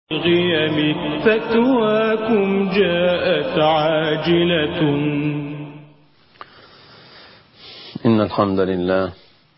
الغيم فتواكم جاءت عاجلة. إن الحمد لله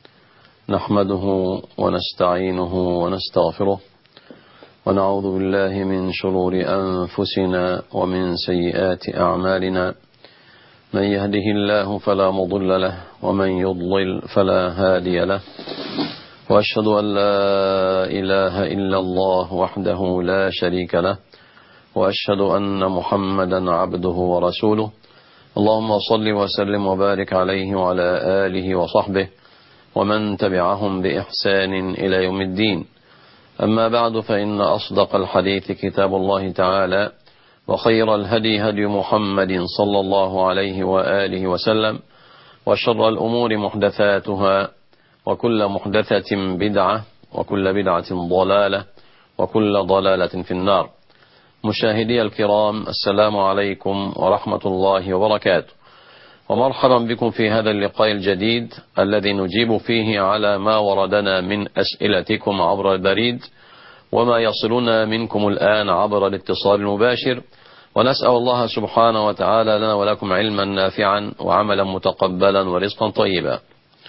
نحمده ونستعينه ونستغفره ونعوذ بالله من شرور أنفسنا ومن سيئات أعمالنا. من يهده الله فلا مضل له ومن يضلل فلا هادي له، وأشهد أن لا إله إلا الله وحده لا شريك له، وأشهد أن محمدا عبده ورسوله. اللهم صل وسلم وبارك عليه وعلى آله وصحبه ومن تبعهم بإحسان إلى يوم الدين. أما بعد، فإن أصدق الحديث كتاب الله تعالى، وخير الهدي هدي محمد صلى الله عليه وآله وسلم، وشر الأمور محدثاتها، وكل محدثة بدعة، وكل بدعة ضلالة، وكل ضلالة في النار. مشاهدي الكرام، السلام عليكم ورحمة الله وبركاته، ومرحبا بكم في هذا اللقاء الجديد الذي نجيب فيه على ما وردنا من أسئلتكم عبر البريد وما يصلنا منكم الآن عبر الاتصال المباشر، ونسأل الله سبحانه وتعالى لنا ولكم علما نافعا وعملا متقبلا ورزقا طيبا.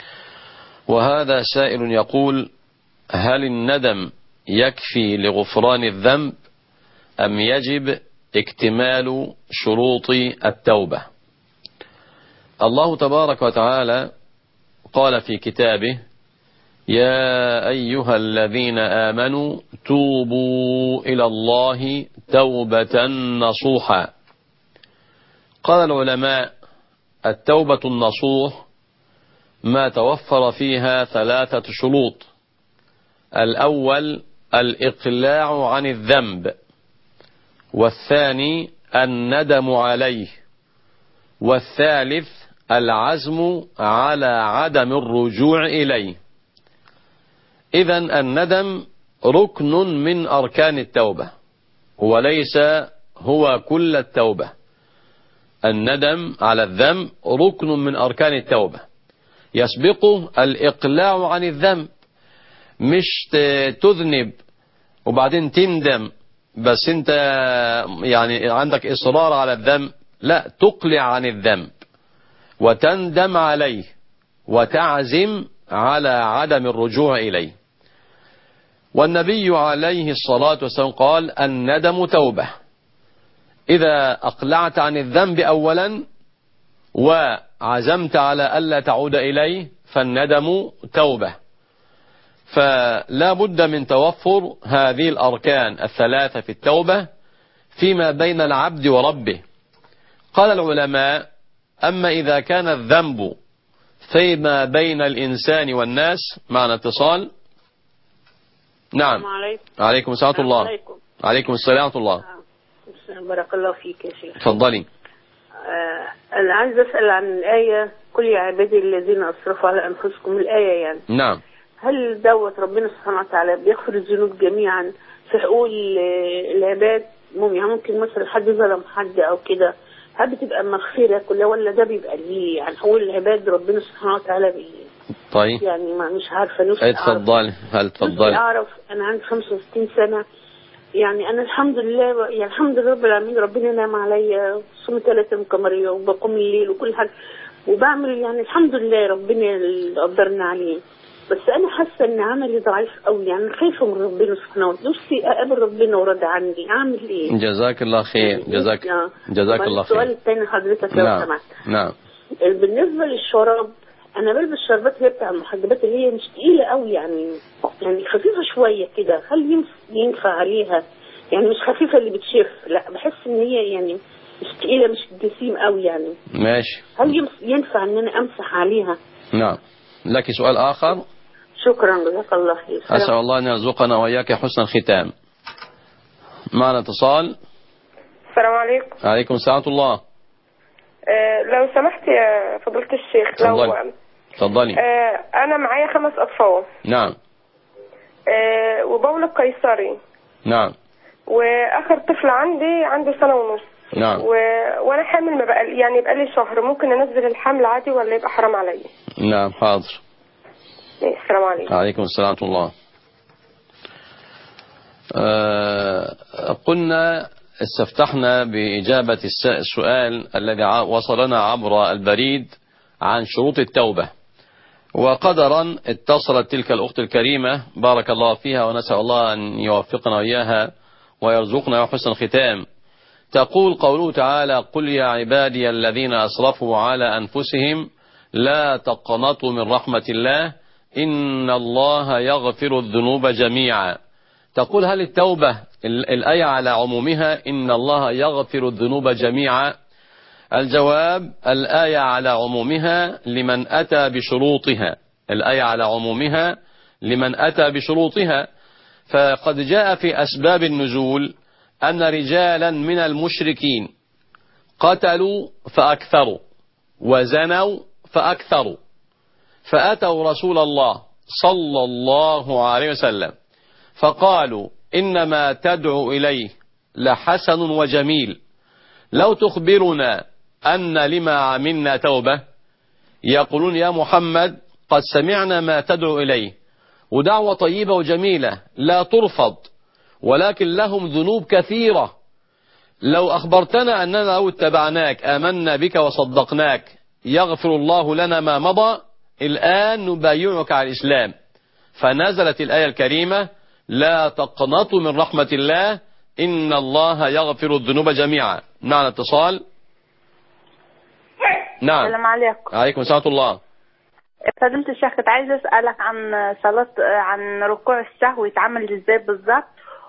وهذا سائل يقول: هل الندم يكفي لغفران الذنب أم يجب اكتمال شروط التوبة؟ الله تبارك وتعالى قال في كتابه: يا أيها الذين آمنوا توبوا إلى الله توبة نصوحا. قال العلماء: التوبة النصوح ما توفر فيها ثلاثة شروط: الأول الإقلاع عن الذنب، والثاني الندم عليه، والثالث العزم على عدم الرجوع إليه. إذن الندم ركن من أركان التوبة وليس هو كل التوبة. الندم على الذنب ركن من أركان التوبة، يسبقه الإقلاع عن الذنب. مش تذنب وبعدين تندم بس انت يعني عندك إصرار على الذنب، لا، تقلع عن الذنب وتندم عليه وتعزم على عدم الرجوع إليه. والنبي عليه الصلاة والسلام قال: الندم توبة. إذا أقلعت عن الذنب أولا وعزمت على ألا تعود إليه فالندم توبة. فلا بد من توفر هذه الأركان الثلاثة في التوبة فيما بين العبد وربه. قال العلماء: أما إذا كان الذنب فيما بين الإنسان والناس. معنا اتصال. نعم. عليكم السلام ورحمة الله. عليكم السلام ورحمة الله. بارك الله فيك يا شيخ. تفضلي. أنا عايز أسأل عن الآية: كل يا عبادي الذين أسرفوا على أنفسكم، الآية يعني. نعم. هل دوت ربنا سبحانه وتعالى بيغفر الذنوب جميعا في حقوق العباد؟ يعني ممكن مثلا حد ظلم حد أو كده، هل بتبقى مغفرة كلها ولا ده بيبقى ليه يعني حقوق العباد ربنا سبحانه وتعالى طيب يعني ما مش عارفة نفسي اتفضلي. هل تفضلي؟ أعرف. أنا عندي 65 سنة يعني. أنا الحمد لله يعني الحمد لله رب العالمين، ربنا نعم عليا، صوم 3 أيام قمرية وبقوم الليل وكل حاجة وبعمل يعني الحمد لله ربنا اللي قدرنا عليه. بس أنا حاسة إن عملي ضعيف قوي، يعني خايفة من ربنا سبحانه وتعالى، نفسي أقابل ربنا وراضي عني. أعمل إيه؟ جزاك الله خير. جزاك الله خير. السؤال الثاني حضرتك لو سمحت. نعم. بالنسبة للشراب، أنا بلبس شربات اللي هي بتاع المحجبات اللي هي مش تقيلة قوي يعني خفيفة شوية كده. هل ينفع عليها؟ يعني مش خفيفة اللي بتشف، لا، بحس إن هي يعني مش تقيلة، مش جسيم قوي يعني. ماشي. هل ينفع إن أنا أمسح عليها؟ نعم. لك سؤال آخر؟ شكرا، جزاك الله خير. أسأل الله أن يرزقنا وإياك حسن الختام. معنا اتصال. السلام عليكم. عليكم السلام ورحمة الله. لو سمحت يا فضيلة الشيخ. تفضلي. أنا معايا 5 أطفال. نعم. وبولد قيصري. نعم. وآخر طفل عنده 1.5 سنة. نعم. وأنا حامل ما بقى يعني بقالي شهر، ممكن أنزل الحمل عادي ولا يبقى حرام عليا؟ نعم حاضر. السلام عليكم. عليكم السلام ورحمة الله. كنا استفتحنا بإجابة السؤال الذي وصلنا عبر البريد عن شروط التوبة، وقدرا اتصلت تلك الأخت الكريمة بارك الله فيها، ونسأل الله أن يوفقنا وإياها ويرزقنا حسن الختام. تقول قوله تعالى: قل يا عبادي الذين أسرفوا على أنفسهم لا تقنطوا من رحمة الله إن الله يغفر الذنوب جميعا. تقول: هل التوبة الآية على عمومها إن الله يغفر الذنوب جميعا؟ الجواب: الآية على عمومها لمن أتى بشروطها، الآية على عمومها لمن أتى بشروطها. فقد جاء في أسباب النزول أن رجالا من المشركين قتلوا فأكثروا وزنوا فأكثروا، فأتوا رسول الله صلى الله عليه وسلم فقالوا: إنما تدعو إليه لحسن وجميل، لو تخبرنا أن لما عملنا توبة. يقولون: يا محمد قد سمعنا ما تدعو إليه، ودعوة طيبة وجميلة لا ترفض، ولكن لهم ذنوب كثيرة، لو أخبرتنا أننا لو اتبعناك آمنا بك وصدقناك يغفر الله لنا ما مضى، الآن نبايعك على الإسلام. فنزلت الآية الكريمة: لا تقنطوا من رحمة الله إن الله يغفر الذنوب جميعا. معنا اتصال. نعم. السلام عليكم. عليكم السلام ورحمة الله. فضيلة الشيخ، كنت عايزة أسألك عن عن ركوع السهو يتعمل ازاي بالظبط،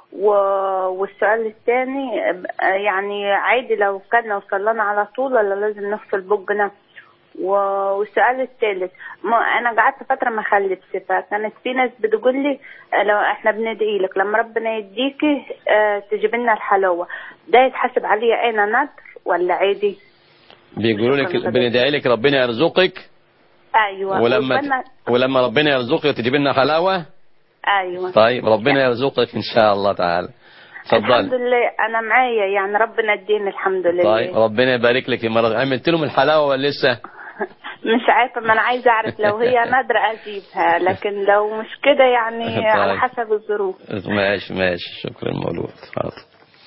والسؤال الثاني يعني عادي لو صلينا على طول ولا لازم نغسل بوجنا؟ والسؤال الثالث، انا قعدت فتره ما خلفتش، فكانت في ناس بتقول لي لو احنا بندعي لك لما ربنا يديكي تجيب لنا الحلاوه، ده يتحسب عليه انا ندر ولا عادي؟ بيقولوا لك بندعي لك ربنا يرزقك. ايوه. ولما ربنا يرزقك تجيب لنا حلاوه. ايوه. طيب ربنا يرزقك ان شاء الله تعالى. اتفضل. الحمد لله انا معايا، يعني ربنا اديني الحمد لله. طيب ربنا يبارك لك. المره عملت لهم الحلاوه ولا لسه؟ مش عارفه، ما انا عايزه اعرف لو هي نادره اجيبها، لكن لو مش كده يعني على حسب الظروف. ماشي شكرا مولود. حاضر.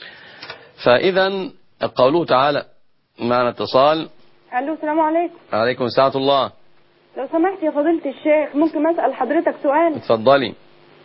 فاذا قوله تعالى. معنا اتصال. الو السلام عليكم. عليكم السلام ورحمه الله. لو سمحت يا فضيلة الشيخ ممكن اسال حضرتك سؤال؟ اتفضلي.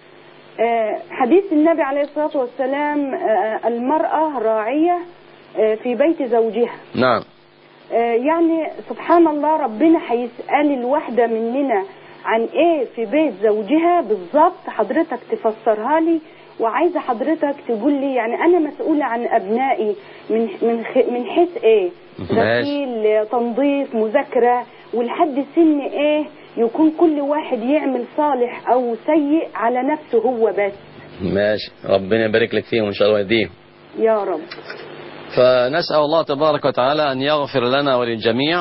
حديث النبي عليه الصلاة والسلام المرأة راعية في بيت زوجها. نعم. يعني سبحان الله ربنا هيسأل الواحدة مننا عن ايه في بيت زوجها بالظبط، حضرتك تفسرها لي، وعايزة حضرتك تقول لي يعني انا مسؤولة عن ابنائي من حيث ايه؟ غسيل، تنظيف، مذاكرة، ولحد سن ايه يكون كل واحد يعمل صالح او سيء على نفسه هو بس. ماشي، ربنا يبارك لك فيهم ان شاء الله ويهديهم يا رب. فنسأل الله تبارك وتعالى أن يغفر لنا وللجميع.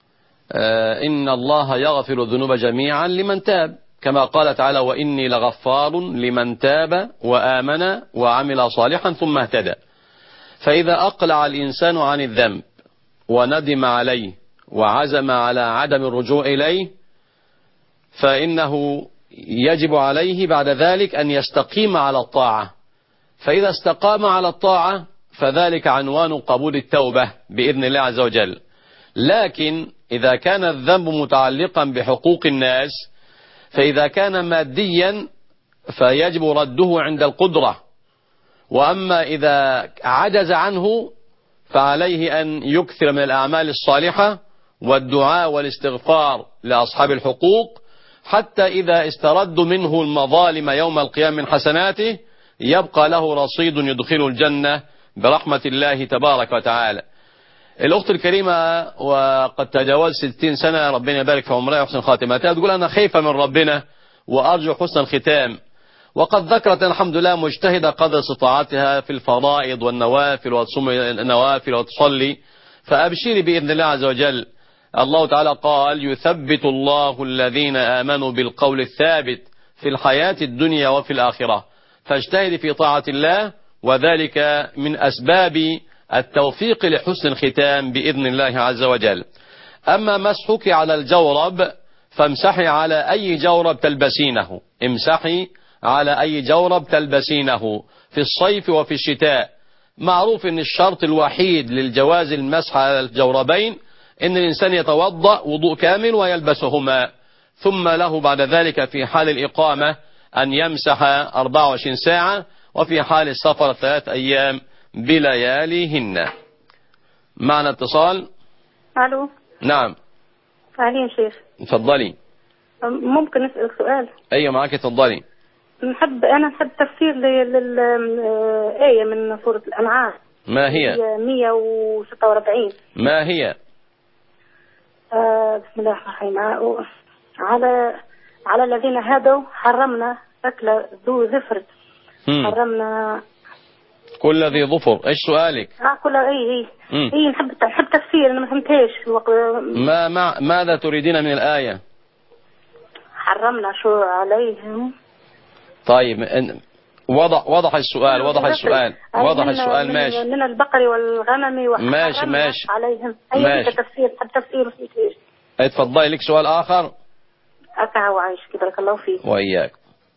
إن الله يغفر الذنوب جميعا لمن تاب، كما قال تعالى: وإني لغفار لمن تاب وآمن وعمل صالحا ثم اهتدى. فإذا أقلع الإنسان عن الذنب وندم عليه وعزم على عدم الرجوع إليه، فإنه يجب عليه بعد ذلك أن يستقيم على الطاعة. فإذا استقام على الطاعة فذلك عنوان قبول التوبة بإذن الله عز وجل. لكن إذا كان الذنب متعلقا بحقوق الناس، فإذا كان ماديا فيجب رده عند القدرة، وأما إذا عجز عنه فعليه أن يكثر من الأعمال الصالحة والدعاء والاستغفار لأصحاب الحقوق، حتى إذا استردوا منه المظالم يوم القيامة من حسناته يبقى له رصيد يدخله الجنة برحمة الله تبارك وتعالى. الأخت الكريمة وقد تجاوز 60 سنة، ربنا يبارك في عمرها وحسن خاتمتها، تقول أنا خايفة من ربنا وأرجو حسن الختام، وقد ذكرت الحمد لله مجتهدة قدر استطاعتها في الفرائض والنوافل، وتصوم النوافل وتصلي، فأبشري بإذن الله عز وجل. الله تعالى قال: يثبت الله الذين آمنوا بالقول الثابت في الحياة الدنيا وفي الآخرة، فاجتهدي في طاعة الله، وذلك من أسباب التوفيق لحسن الختام بإذن الله عز وجل. أما مسحك على الجورب فامسحي على أي جورب تلبسينه، امسحي على أي جورب تلبسينه في الصيف وفي الشتاء، معروف ان الشرط الوحيد للجواز المسح على الجوربين ان الانسان يتوضأ وضوء كامل ويلبسهما، ثم له بعد ذلك في حال الإقامة أن يمسح 24 ساعة، وفي حال السفر 3 أيام بلياليهن. معنا اتصال. الو. نعم. علي يا شيخ. اتفضلي. ممكن اسالك سؤال؟ ايوه معك، اتفضلي. نحب تفسير للآية من سورة الأنعام. ما هي؟ 146. ما هي؟ بسم الله الرحمن الرحيم. على الذين هادوا حرمنا أكل ذو ظفر. حرمنا كل ذي ظفر. ايش سؤالك؟ كل اي نحب تفسير، انا ما فهمتهاش. ماذا تريدين من الآية؟ حرمنا شو عليهم. طيب وضح السؤال. ماشي. من البقر والغنم ماشي عليهم. ماشي. تفسير. اتفضلي، لك سؤال آخر؟ وعايش بارك الله فيك. وإياك.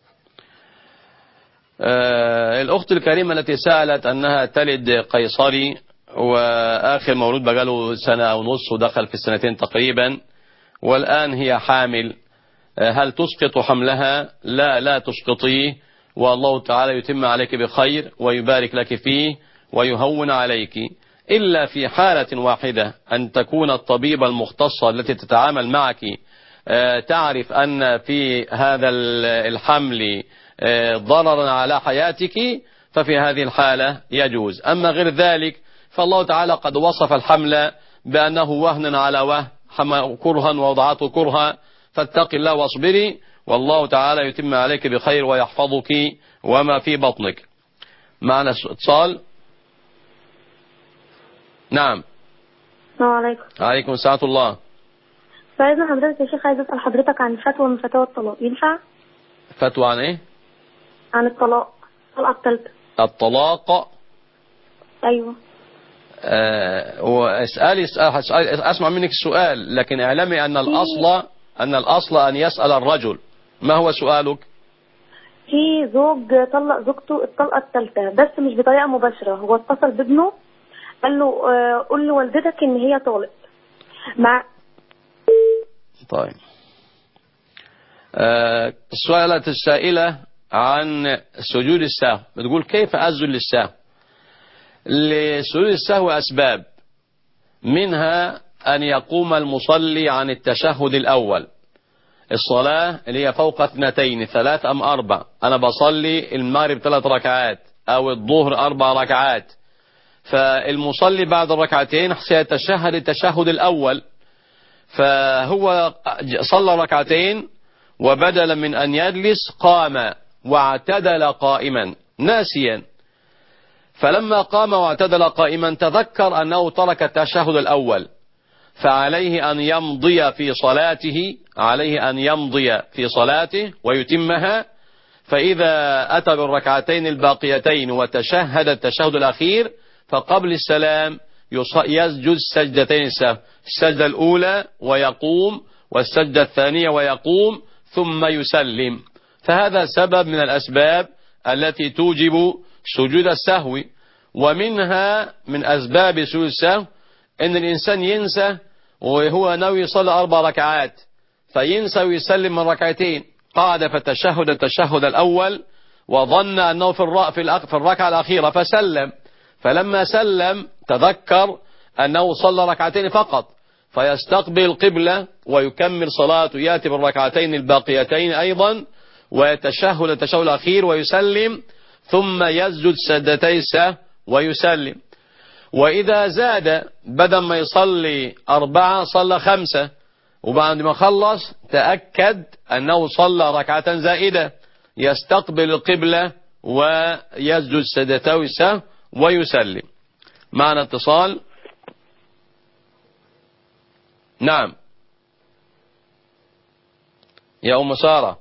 الأخت الكريمة التي سألت أنها تلد قيصري، وآخر مولود بقاله 1.5 سنة ودخل في 2 تقريبا، والآن هي حامل، هل تسقط حملها؟ لا تسقطيه، والله تعالى يتم عليك بخير ويبارك لك فيه ويهون عليك، إلا في حالة واحدة، أن تكون الطبيبة المختصة التي تتعامل معك تعرف أن في هذا الحمل ضررا على حياتك، ففي هذه الحالة يجوز. أما غير ذلك فالله تعالى قد وصف الحمل بأنه وهن على وهن، كرها ووضعته كرها، فاتق الله واصبري، والله تعالى يتم عليك بخير ويحفظك وما في بطنك. معنا اتصال. نعم. السلام عليكم. عليكم السلام الله. فإذا حضرتك يا شيخ عايز أسأل حضرتك عن فتوى من فتاوى الطلاق، ينفع؟ فتوى عن ايه؟ عن الطلاق الثالثة. الطلاق. ايوه. واسألي اسمع منك السؤال، لكن اعلمي ان الاصل ان يسأل الرجل. ما هو سؤالك؟ في زوج طلق زوجته الطلقة الثالثة، بس مش بطريقة مباشرة. هو اتصل بابنه قال له قول لوالدتك ان هي طالق. طيب. السؤالة السائلة عن سجود السهو بتقول كيف أسجد للسهو؟ لسجود السهو أسباب، منها أن يقوم المصلي عن التشهد الأول. الصلاة اللي هي فوق 2 3 أم 4، أنا بصلي المغرب 3 ركعات أو الظهر 4 ركعات، فالمصلي بعد الركعتين سيتشهد التشهد الأول، فهو صلى 2 ركعتين وبدلا من أن يجلس قام واعتدل قائما ناسيا، فلما قام واعتدل قائما تذكر أنه ترك التشهد الأول، فعليه أن يمضي في صلاته ويتمها. فإذا أتى بالركعتين الباقيتين وتشهد التشهد الأخير، فقبل السلام يسجد سجدتين السهو، السجدة الأولى ويقوم، والسجدة الثانية ويقوم، ثم يسلم. فهذا سبب من الأسباب التي توجب سجود السهو. ومنها من أسباب سجود السهو أن الإنسان ينسى وهو ناوي يصلي 4 ركعات، فينسى ويسلم من 2 ركعتين، قعد فتشهد التشهد الأول وظن أنه في الركعة الأخيرة فسلم، فلما سلم تذكر أنه صلى 2 ركعتين فقط، فيستقبل القبلة ويكمل صلاته، يأتي بالركعتين الباقيتين أيضا ويتشهد التشهد الأخير ويسلم، ثم يسجد سجدتي السهو ويسلم. وإذا زاد بدل ما يصلي 4 صلى 5، وبعد ما خلص تأكد أنه صلى 2 ركعة زائدة، يستقبل القبلة ويسجد سجدتي السهو ويسلم. معنا اتصال. نعم يا أم سارة.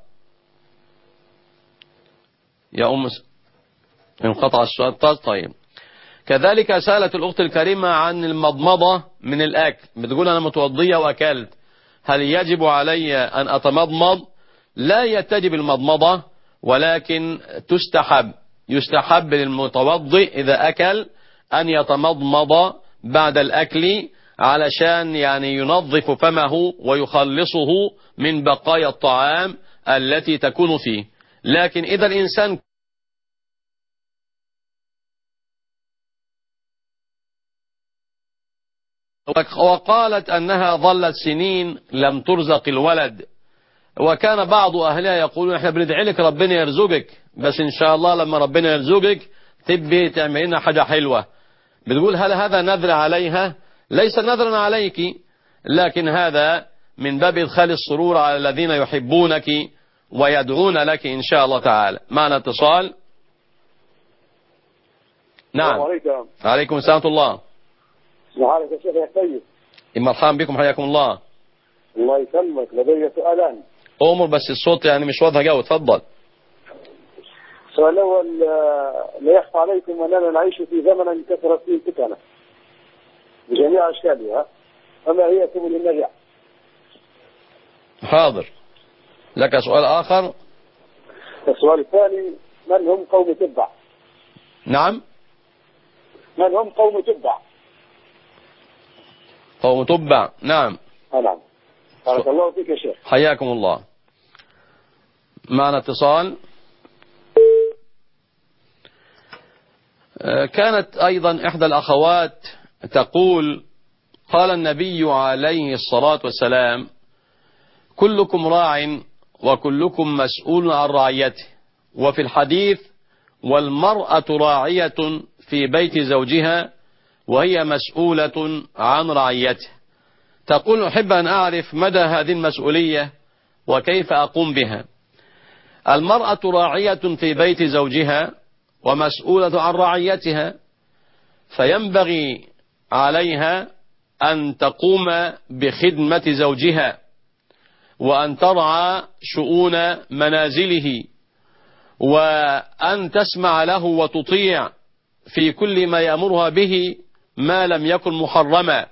انقطع السؤال. طيب. كذلك سألت الأخت الكريمة عن المضمضة من الأكل، بتقول أنا متوضية وأكلت، هل يجب علي أن أتمضمض؟ لا يتجب المضمضة، ولكن يستحب للمتوضي إذا أكل أن يتمضمض بعد الأكل علشان يعني ينظف فمه ويخلصه من بقايا الطعام التي تكون فيه. لكن إذا الإنسان وقالت أنها ظلت سنين لم ترزق الولد، وكان بعض أهلها يقولون احنا بندعي لك ربنا يرزقك، بس إن شاء الله لما ربنا يرزقك تبي تعمل لنا حاجة حلوة. بتقول هل هذا نذر عليها؟ ليس نذرا عليك، لكن هذا من باب إدخال السرور على الذين يحبونك ويدعون لك إن شاء الله تعالى. معنا اتصال. نعم. عليكم. عليكم السلام ورحمة الله. معالك يا شيخ يا سيد. مرحبا بكم، حياكم الله. الله يسلمك. لدي سؤالان. أمر بس الصوت يعني مش واضح قوي. تفضل. السؤال الأول، لا يخفى عليكم أننا نعيش في زمن كثرت فيه الفتنة بجميع أشكالها، فما هي سبل النجاح؟ حاضر. لك سؤال آخر؟ السؤال الثاني، من هم قوم تبع؟ نعم. من هم قوم تبع؟ قوم تبع. نعم. نعم. بارك الله فيك يا شيخ. حياكم الله. معنا اتصال. كانت أيضا إحدى الأخوات تقول قال النبي عليه الصلاة والسلام كلكم راع وكلكم مسؤول عن رعيته، وفي الحديث والمرأة راعية في بيت زوجها وهي مسؤولة عن رعيته. تقول أحب أن أعرف مدى هذه المسؤولية وكيف أقوم بها. المرأة راعية في بيت زوجها ومسؤولة عن رعيتها، فينبغي عليها أن تقوم بخدمة زوجها وأن ترعى شؤون منازله وأن تسمع له وتطيع في كل ما يأمرها به ما لم يكن محرما،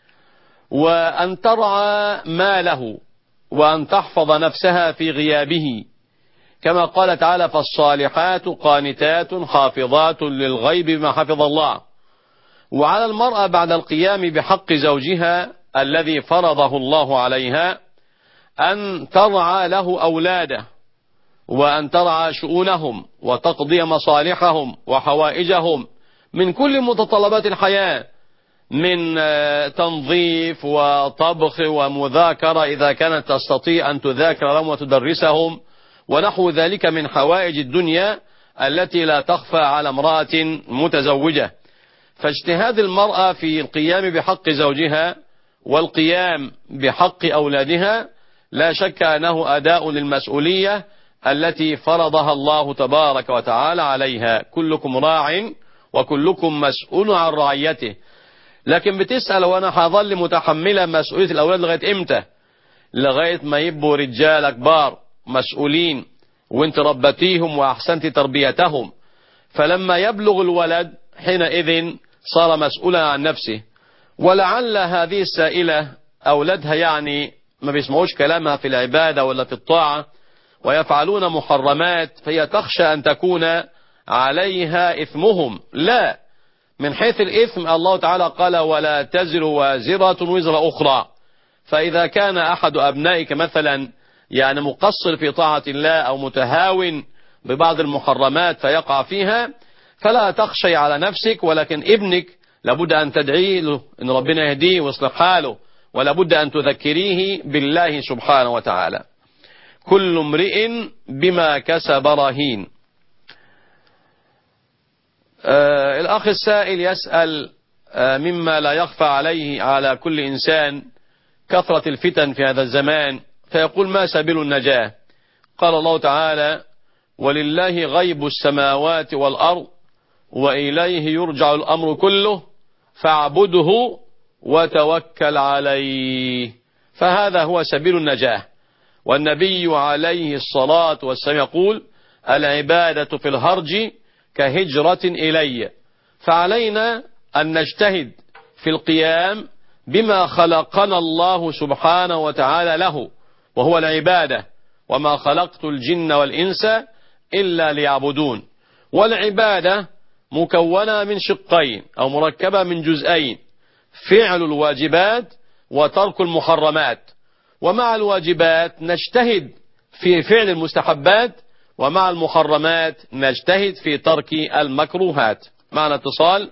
وأن ترعى ماله وأن تحفظ نفسها في غيابه، كما قال تعالى فالصالحات قانتات حافظات للغيب بما حفظ الله. وعلى المرأة بعد القيام بحق زوجها الذي فرضه الله عليها أن ترعى له أولاده وأن ترعى شؤونهم وتقضي مصالحهم وحوائجهم من كل متطلبات الحياة، من تنظيف وطبخ ومذاكرة إذا كانت تستطيع أن تذاكر لهم وتدرسهم ونحو ذلك من حوائج الدنيا التي لا تخفى على امرأة متزوجة. فاجتهاد المرأة في القيام بحق زوجها والقيام بحق أولادها لا شك أنه أداء للمسؤولية التي فرضها الله تبارك وتعالى عليها. كلكم راع وكلكم مسؤول عن رعيته. لكن بتسأل وانا هظل متحملة مسؤولية الأولاد لغاية امتى؟ لغاية ما يبقوا رجال كبار مسؤولين وانت ربتيهم وأحسنت تربيتهم، فلما يبلغ الولد حينئذ صار مسؤولا عن نفسه. ولعل هذه السائلة أولادها يعني ما بيسمعوش كلامها في العبادة ولا في الطاعة ويفعلون محرمات، فهي تخشى أن تكون عليها إثمهم. لا، من حيث الإثم الله تعالى قال ولا تزر وازرة وزر أخرى. فإذا كان أحد أبنائك مثلا يعني مقصر في طاعة الله أو متهاون ببعض المحرمات فيقع فيها، فلا تخشي على نفسك، ولكن ابنك لابد أن تدعي له إن ربنا يهديه ويصلح حاله، ولابد أن تذكريه بالله سبحانه وتعالى. كل امرئ بما كسب رهين. الأخ السائل يسأل مما لا يخفى عليه على كل إنسان كثرة الفتن في هذا الزمان، فيقول ما سبيل النجاة؟ قال الله تعالى ولله غيب السماوات والأرض وإليه يرجع الأمر كله فاعبده وتوكل عليه. فهذا هو سبيل النجاة. والنبي عليه الصلاة والسلام يقول العبادة في الهرج كهجرة إلي. فعلينا أن نجتهد في القيام بما خلقنا الله سبحانه وتعالى له وهو العبادة، وما خلقت الجن والإنس إلا ليعبدون. والعبادة مكونة من شقين أو مركبة من جزئين: فعل الواجبات وترك المحرمات. ومع الواجبات نجتهد في فعل المستحبات، ومع المحرمات نجتهد في ترك المكروهات. معنا اتصال.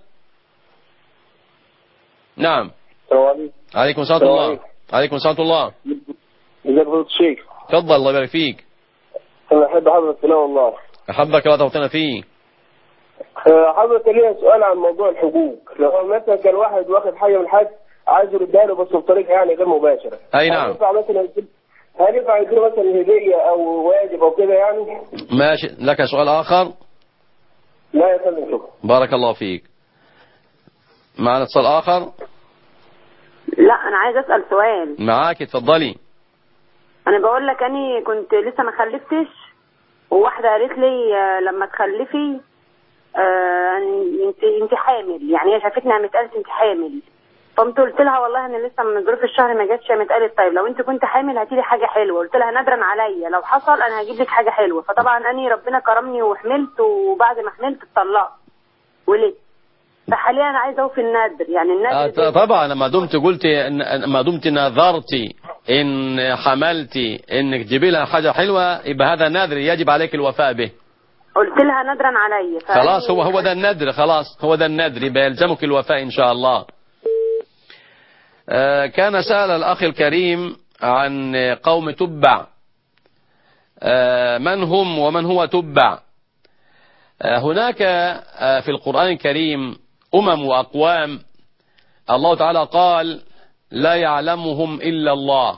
نعم. السلام عليكم. عليكم السلام ورحمة الله. عليكم السلام ورحمة الله. ازيك يا الشيخ؟ تفضل، الله يبارك فيك. انا احب حضرتك في الله والله. أحبك الله توفينا فيه. حضرتك ليا سؤال عن موضوع الحقوق. لو مثلا كان واحد واخد حاجه من حد عايز يردها له بس بطريقه يعني غير مباشره. أي نعم. هل ينفع يديله مثلا هديه او واجب او كده يعني؟ ماشي. لك سؤال آخر؟ لا يا فندم شكرا. بارك الله فيك. معنا اتصال آخر؟ لا أنا عايز أسأل سؤال. معاك، اتفضلي. أنا بقول لك أني كنت لسه ما خلفتش، وواحدة قالت لي لما تخلفي انت حامل، يعني هي شافتني قامت قالت انت حامل. قمت قلت لها والله انا لسه من ظروف الشهر ما جاتش. قامت قالت طيب لو انت كنت حامل هاتي لي حاجه حلوه. قلت لها نادرا عليا، لو حصل انا هجيب لك حاجه حلوه. فطبعا اني ربنا كرمني وحملت، وبعد ما حملت اتطلقت وليه. فحاليا انا عايزه اوفي النادر، يعني النادر طبعا ما دمت نذرتي ان حملتي انك تجيبي لها حاجه حلوه، يبقى هذا نادر يجب عليك الوفاء به. قلت لها نادرا عليا. خلاص هو ده النادر، خلاص هو ده النادر، يبقى يلزمك الوفاء ان شاء الله. كان سأل الأخ الكريم عن قوم تبع، من هم ومن هو تبع. هناك في القرآن الكريم وأقوام الله تعالى قال لا يعلمهم إلا الله.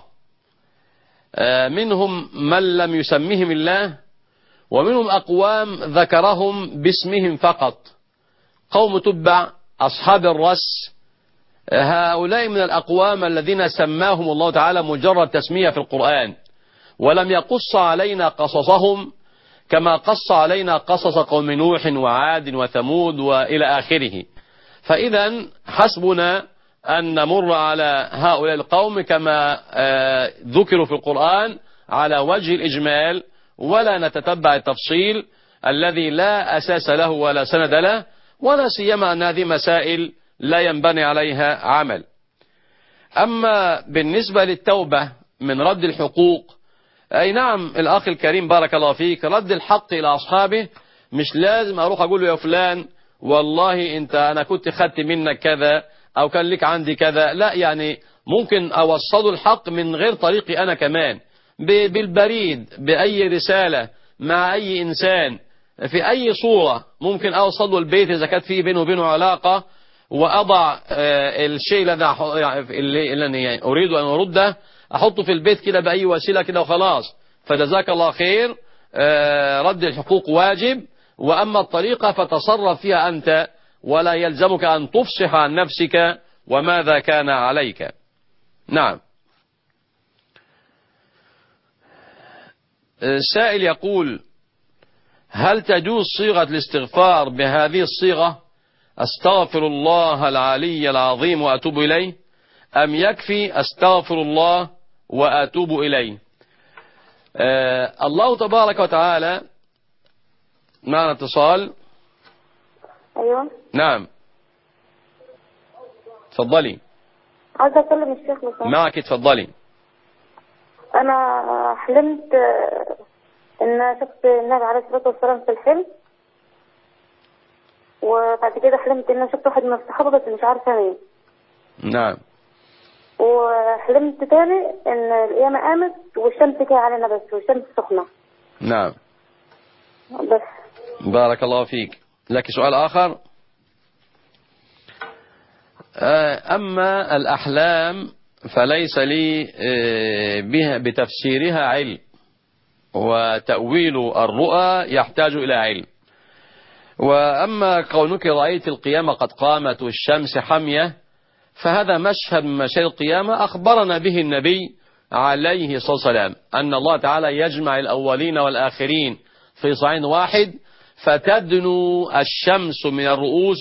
منهم من لم يسمهم الله، ومنهم أقوام ذكرهم باسمهم فقط. قوم تبع أصحاب الرس، هؤلاء من الأقوام الذين سماهم الله تعالى مجرد تسمية في القرآن، ولم يقص علينا قصصهم كما قص علينا قصص قوم نوح وعاد وثمود وإلى آخره. فإذا حسبنا أن نمر على هؤلاء القوم كما ذكروا في القرآن على وجه الإجمال، ولا نتتبع التفصيل الذي لا أساس له ولا سند له، ولا سيما أن هذه مسائل لا ينبني عليها عمل. أما بالنسبة للتوبة من رد الحقوق، أي نعم الأخ الكريم بارك الله فيك، رد الحق إلى أصحابه مش لازم أروح أقول له يا فلان والله أنا كنت خدت منك كذا أو كان لك عندي كذا، لا، يعني ممكن أوصله الحق من غير طريقي أنا كمان، بالبريد، بأي رسالة، مع أي إنسان، في أي صورة ممكن أوصله البيت إذا كانت فيه بينه وبينه علاقة، وأضع الشيء الذي أريد أن أرده أحطه في البيت كده بأي وسيلة كده وخلاص. فجزاك الله خير. رد الحقوق واجب، وأما الطريقة فتصرف فيها أنت، ولا يلزمك أن تفصح عن نفسك وماذا كان عليك. نعم. السائل يقول هل تجوز صيغة الاستغفار بهذه الصيغة: أستغفر الله العلي العظيم وأتوب إليه، أم يكفي أستغفر الله وأتوب إليه؟ الله تبارك وتعالى. معنا اتصال. ايوه نعم تفضلي. عايزه اكلم الشيخ لو سمحت. معك تفضلي. انا حلمت ان شفت النبي عليه الصلاه والسلام في الحلم، وبعد كده حلمت ان شفت واحد من الصحابه بس مش عارفه مين. نعم. وحلمت تاني ان القيامه قامت والشمس جايه علينا بس، والشمس سخنه. نعم. بس. بارك الله فيك. لك سؤال آخر؟ أما الأحلام فليس لي بها بتفسيرها علم، وتأويل الرؤى يحتاج إلى علم. وأما كونك رأيت القيامة قد قامت والشمس حمية، فهذا مشهد من مشاهد القيامة أخبرنا به النبي عليه الصلاة والسلام، أن الله تعالى يجمع الأولين والآخرين في صعيد واحد، فتدنو الشمس من الرؤوس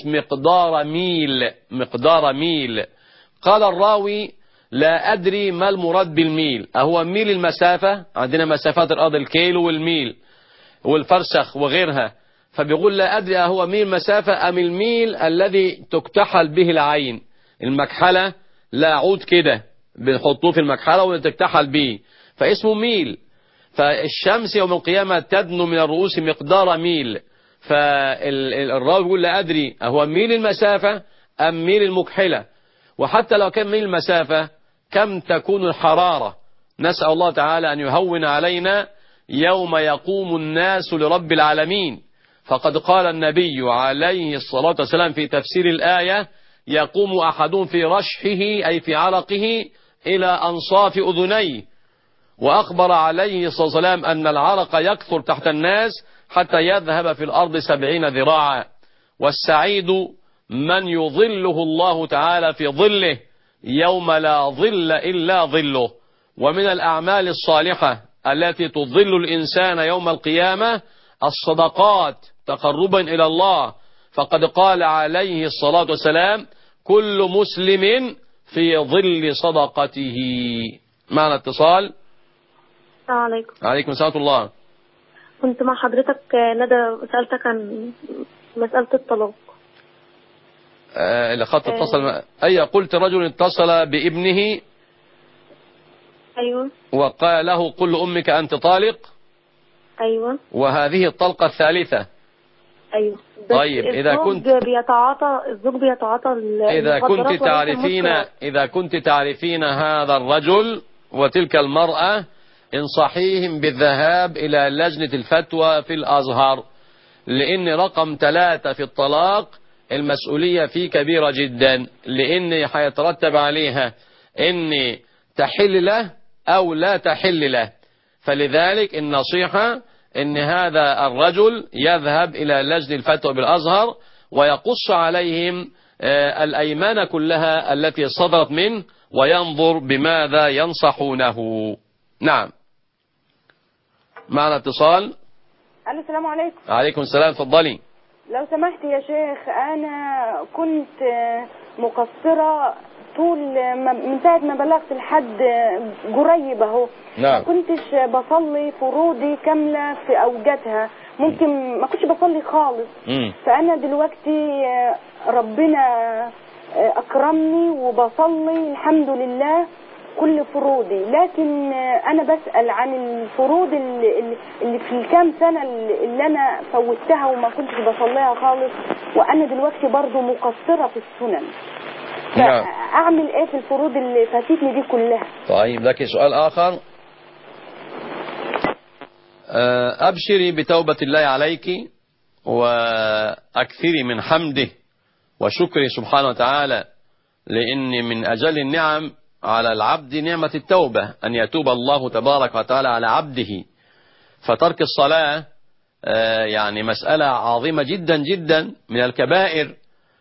مقدار ميل. قال الراوي لا أدري ما المراد بالميل، أهو ميل المسافة؟ عندنا مسافات الأرض الكيلو والميل والفرسخ وغيرها، فبيقول لا أدري هو ميل مسافة أم الميل الذي تكتحل به العين. المكحلة لا عود كده بنحطوه في المكحلة وتكتحل به فاسمه ميل. فالشمس يوم القيامة تدنو من الرؤوس مقدار ميل. فالراوي يقول لا أدري هو ميل المسافة أم ميل المكحلة. وحتى لو كان ميل المسافة كم تكون الحرارة؟ نسأل الله تعالى أن يهون علينا يوم يقوم الناس لرب العالمين. فقد قال النبي عليه الصلاة والسلام في تفسير الآية يقوم أحدهم في رشحه أي في عرقه إلى أنصاف أذنيه. وأخبر عليه الصلاة والسلام أن العرق يكثر تحت الناس حتى يذهب في الأرض 70 ذراعا. والسعيد من يظله الله تعالى في ظله يوم لا ظل إلا ظله. ومن الأعمال الصالحة التي تظل الإنسان يوم القيامة الصدقات تقربا إلى الله. فقد قال عليه الصلاة والسلام كل مسلم في ظل صدقته. معنا اتصال. السلام عليكم. عليكم السلام الله. كنت مع حضرتك ندى، سألتك عن مسألة الطلاق. اللي خط اتصل أي قلت رجل اتصل بابنه أيوة وقال له قل لأمك أنت طالق. أيوة. وهذه الطلقة الثالثة. أيوة. طيب إذا كنت الزوج بيتعاطى إذا كنت تعرفين هذا الرجل وتلك المرأة انصحيهم بالذهاب إلى لجنة الفتوى في الأزهر، لأن رقم 3 في الطلاق المسؤولية فيه كبيرة جدا، لأن حيترتب عليها إن تحل له أو لا تحل له. فلذلك النصيحة إن هذا الرجل يذهب إلى لجنة الفتوى بالأزهر ويقص عليهم الأيمان كلها التي صدرت منه وينظر بماذا ينصحونه. نعم. معنا اتصال. السلام عليكم. عليكم السلام، تفضلي. لو سمحت يا شيخ، أنا كنت مقصرة طول من ساعة ما بلغت لحد قريب اهو. نعم. ما كنتش بصلي فروضي كاملة في أوقاتها، ممكن ما كنتش بصلي خالص. فأنا دلوقتي ربنا أكرمني وبصلي الحمد لله كل فروضي، لكن أنا بسأل عن الفروض اللي في الكام سنة اللي أنا فوتها وما كنتش بصليها خالص، وأنا دلوقتي برضو مقصرة في السنن. فأعمل إيه في الفروض اللي فاتتني دي كلها؟ طيب لك سؤال آخر. أبشري بتوبة الله عليك وأكثري من حمده وشكره سبحانه وتعالى، لأن من أجل النعم على العبد نعمة التوبة، أن يتوب الله تبارك وتعالى على عبده. فترك الصلاة يعني مسألة عظيمة جدا جدا من الكبائر،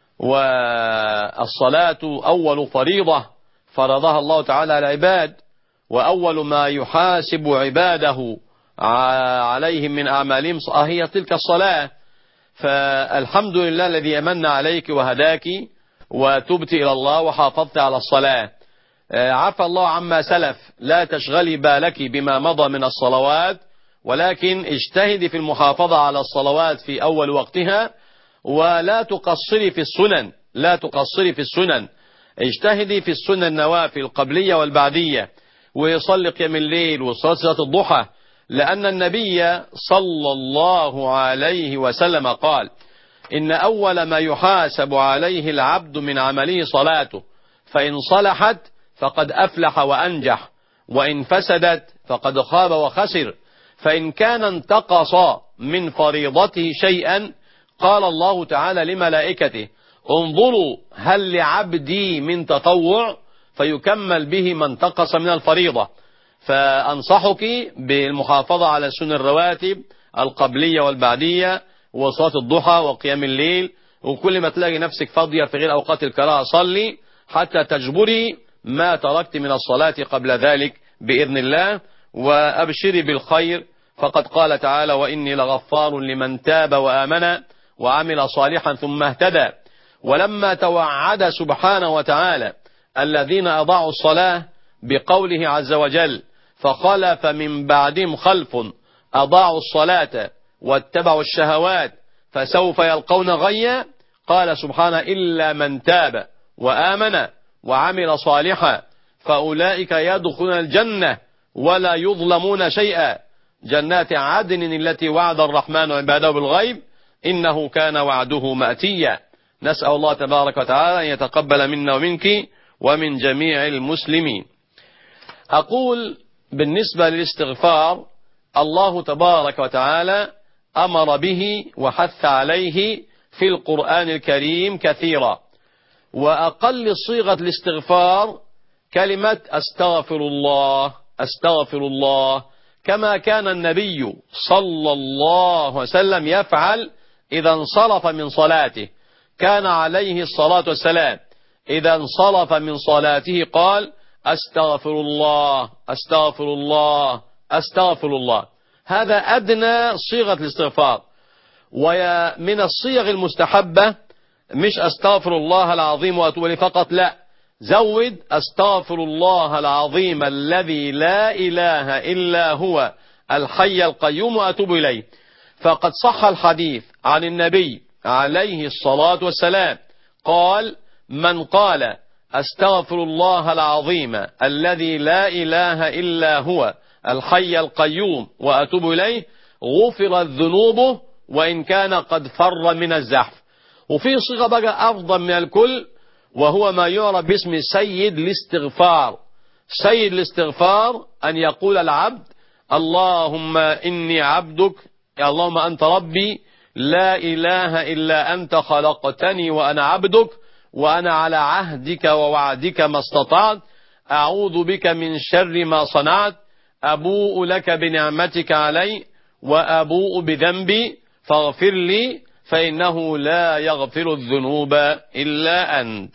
والصلاة أول فريضة فرضها الله تعالى على العباد، وأول ما يحاسب عباده عليهم من أعمالهم هي تلك الصلاة. فالحمد لله الذي يمن عليك وهداك وتبت إلى الله وحافظت على الصلاة. عفى الله عما سلف، لا تشغلي بالك بما مضى من الصلوات، ولكن اجتهدي في المحافظة على الصلوات في أول وقتها، ولا تقصري في السنن، لا تقصري في السنن. اجتهدي في السنن النوافل القبلية والبعدية، ويصلي قيام الليل وصلاة الضحى، لأن النبي صلى الله عليه وسلم قال إن أول ما يحاسب عليه العبد من عمله صلاته، فإن صلحت فقد أفلح وأنجح، وإن فسدت فقد خاب وخسر. فإن كان انتقص من فريضته شيئا قال الله تعالى لملائكته انظروا هل لعبدي من تطوع فيكمل به ما انتقص من الفريضة. فأنصحك بالمحافظة على السنن الرواتب القبلية والبعدية وصلاة الضحى وقيام الليل، وكل ما تلاقي نفسك فاضية في غير أوقات الكراهة صلي حتى تجبري ما تركت من الصلاة قبل ذلك بإذن الله. وأبشري بالخير، فقد قال تعالى وإني لغفار لمن تاب وآمن وعمل صالحا ثم اهتدى. ولما توعد سبحانه وتعالى الذين أضاعوا الصلاة بقوله عز وجل فخلف من بعدهم خلف أضاعوا الصلاة واتبعوا الشهوات فسوف يلقون غيا. قال سبحانه إلا من تاب وآمن وعمل صالحا فأولئك يدخلون الجنة ولا يظلمون شيئا جنات عدن التي وعد الرحمن عباده بالغيب إنه كان وعده مأتيا. نسأل الله تبارك وتعالى أن يتقبل منا ومنك ومن جميع المسلمين. أقول بالنسبة للاستغفار الله تبارك وتعالى أمر به وحث عليه في القرآن الكريم كثيرا، وأقل صيغة الاستغفار كلمة أستغفر الله أستغفر الله، كما كان النبي صلى الله عليه وسلم يفعل إذا انصرف من صلاته. كان عليه الصلاة والسلام إذا انصرف من صلاته قال أستغفر الله أستغفر الله أستغفر الله. هذا أدنى صيغة الاستغفار. ومن الصيغ المستحبة مش أستغفر الله العظيم وأتوب إليه فقط، لا، زود أستغفر الله العظيم الذي لا إله إلا هو الحي القيوم وأتوب إليه. فقد صح الحديث عن النبي عليه الصلاة والسلام قال من قال أستغفر الله العظيم الذي لا إله إلا هو الحي القيوم وأتوب إليه غفرت ذنوبه وإن كان قد فر من الزحف. وفي صيغة بقى أفضل من الكل وهو ما يعرف باسم سيد الاستغفار. سيد الاستغفار أن يقول العبد اللهم إني عبدك، اللهم أنت ربي لا إله إلا أنت خلقتني وأنا عبدك وأنا على عهدك ووعدك ما استطعت أعوذ بك من شر ما صنعت أبوء لك بنعمتك علي وأبوء بذنبي فاغفر لي فإنه لا يغفر الذنوب إلا أنت.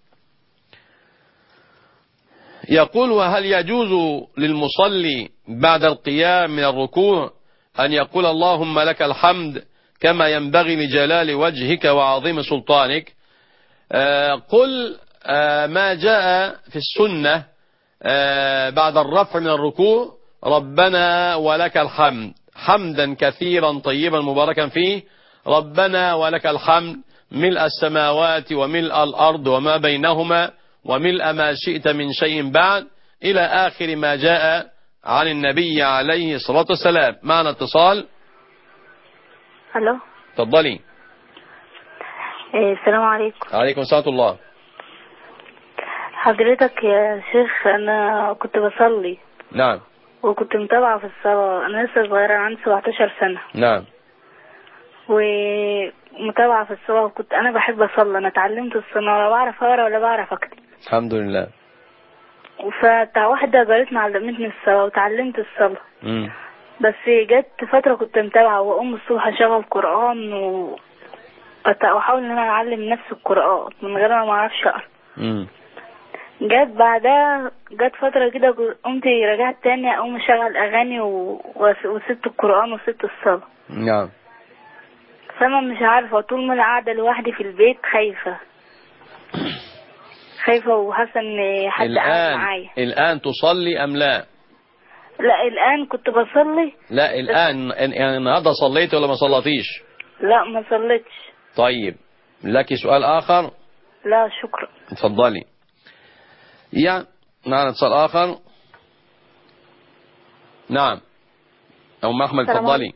يقول وهل يجوز للمصلي بعد القيام من الركوع أن يقول اللهم لك الحمد كما ينبغي لجلال وجهك وعظيم سلطانك؟ قل ما جاء في السنة بعد الرفع من الركوع ربنا ولك الحمد حمدا كثيرا طيبا مباركا فيه، ربنا ولك الحمد ملء السماوات وملء الأرض وما بينهما وملء ما شئت من شيء بعد إلى آخر ما جاء عن النبي عليه الصلاة والسلام. معنا اتصال. الو تفضلي. السلام عليكم. عليكم السلام الله. حضرتك يا شيخ انا كنت بصلي. نعم. وكنت متابعة في الصلاة، انا لسه صغيرة عندي 17 سنة. نعم. ومتابعة في الصلاة وكنت انا بحب اصلي، انا اتعلمت الصلاة ولا بعرف اقرا ولا بعرف اكتب. الحمد لله. واحدة جارتنا علمتني الصلاة وتعلمت الصلاة. بس جت فترة كنت متابعة وأقوم الصبح أشغل قرآن وأحاول إن أنا أعلم نفسي القرآن من غير ما أعرفش أقرأ. جت بعدها فترة كده قمت رجعت تاني أقوم أشغل أغاني وسبت القرآن وسبت الصلاة. نعم. فأنا مش عارفة طول ما أنا قاعدة لوحدي في البيت خايفة وحاسة إن حد قاعد معايا. الآن تصلي أم لا؟ لا الآن كنت بصلي. لا الآن يعني النهارده صليت ولا ما صليتيش؟ لا ما صليتش. طيب لك سؤال آخر؟ لا شكرا. اتفضلي. معنا اتصال آخر. نعم يا أم أحمد اتفضلي.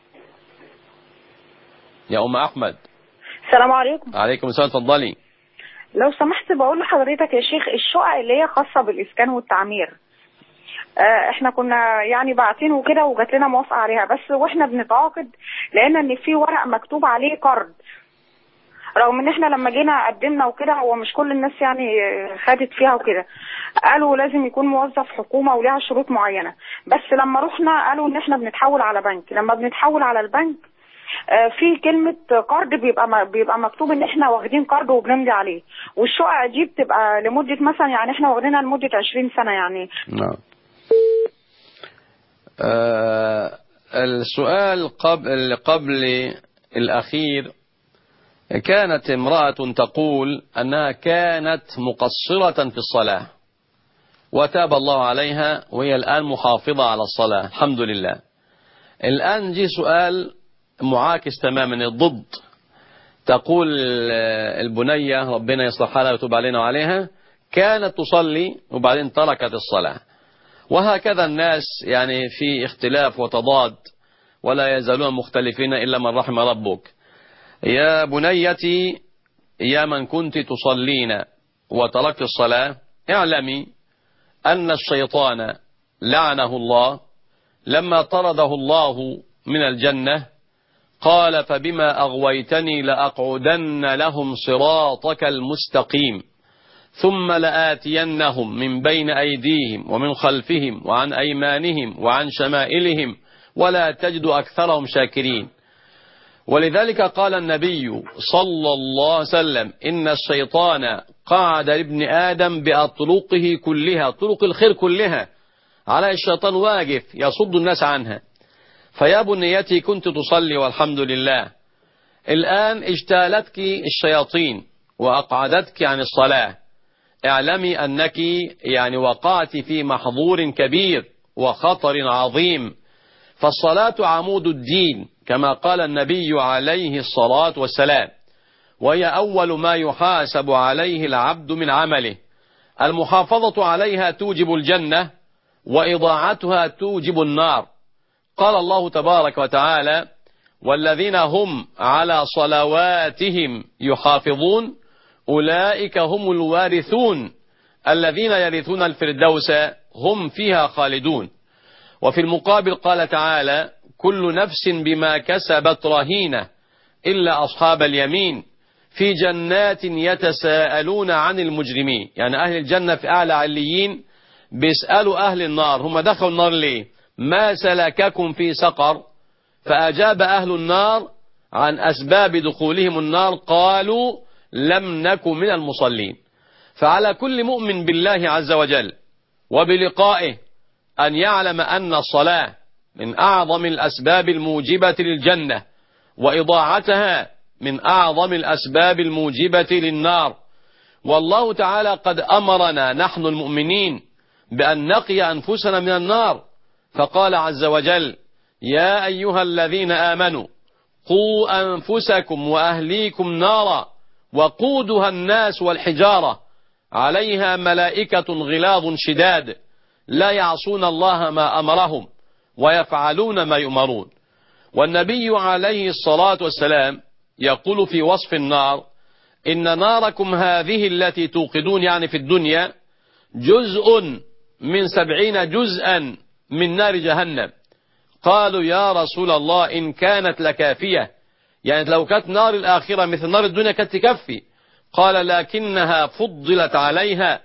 يا أم أحمد. السلام عليكم. عليكم السلام اتفضلي. لو سمحت بقول لحضرتك يا شيخ الشقق اللي هي خاصة بالإسكان والتعمير احنا كنا يعني باعتين وكده وجات لنا موافقة عليها، بس واحنا بنتعاقد لقينا ان في ورق مكتوب عليه قرض، رغم ان احنا لما جينا قدمنا وكده هو مش كل الناس يعني خدت فيها وكده، قالوا لازم يكون موظف حكومة وليها شروط معينة، بس لما رحنا قالوا ان احنا بنتحول على بنك، لما بنتحول على البنك في كلمة قرض بيبقى مكتوب ان احنا واخدين قرض وبنمضي عليه، والشقق دي بتبقى لمدة مثلا يعني احنا واخدينها لمدة 20 سنة يعني. نعم. السؤال قبل الأخير، كانت امرأة تقول أنها كانت مقصرة في الصلاة وتاب الله عليها وهي الآن محافظة على الصلاة الحمد لله. الآن جي سؤال معاكس تماما الضد. تقول البنية ربنا يصلح حالها ويتوب علينا وعليها كانت تصلي وبعدين تركت الصلاة. وهكذا الناس يعني في اختلاف وتضاد ولا يزالون مختلفين إلا من رحم ربك. يا بنيتي يا من كنت تصلين وتركت الصلاة اعلمي أن الشيطان لعنه الله لما طرده الله من الجنة قال فبما أغويتني لأقعدن لهم صراطك المستقيم ثم لآتينهم من بين أيديهم ومن خلفهم وعن أيمانهم وعن شمائلهم ولا تجد أكثرهم شاكرين. ولذلك قال النبي صلى الله عليه وسلم إن الشيطان قعد لابن آدم بأطرقه كلها، طرق الخير كلها على الشيطان واقف يصد الناس عنها. فيا بنيتي كنت تصلي والحمد لله، الآن اجتالتك الشياطين وأقعدتك عن الصلاة، اعلمي أنك يعني وقعت في محظور كبير وخطر عظيم. فالصلاة عمود الدين كما قال النبي عليه الصلاة والسلام، وهي أول ما يحاسب عليه العبد من عمله. المحافظة عليها توجب الجنة وإضاعتها توجب النار. قال الله تبارك وتعالى والذين هم على صلواتهم يحافظون أولئك هم الوارثون الذين يرثون الفردوس هم فيها خالدون. وفي المقابل قال تعالى كل نفس بما كسبت رهينة إلا أصحاب اليمين في جنات يتساءلون عن المجرمين. يعني أهل الجنة في أعلى عليين بيسألوا أهل النار هم دخلوا النار ليه؟ ما سلككم في سقر؟ فأجاب أهل النار عن أسباب دخولهم النار قالوا لم نك من المصلين. فعلى كل مؤمن بالله عز وجل وبلقائه أن يعلم أن الصلاة من أعظم الأسباب الموجبة للجنة وإضاعتها من أعظم الأسباب الموجبة للنار. والله تعالى قد أمرنا نحن المؤمنين بأن نقي أنفسنا من النار، فقال عز وجل يا أيها الذين آمنوا قوا أنفسكم وأهليكم نارا وقودها الناس والحجارة عليها ملائكة غلاظ شداد لا يعصون الله ما أمرهم ويفعلون ما يؤمرون. والنبي عليه الصلاة والسلام يقول في وصف النار إن ناركم هذه التي توقدون يعني في الدنيا جزء من 70 جزءا من نار جهنم. قالوا يا رسول الله إن كانت لكافية، يعني لو كانت نار الآخرة مثل نار الدنيا كانت تكفي. قال لكنها فضلت عليها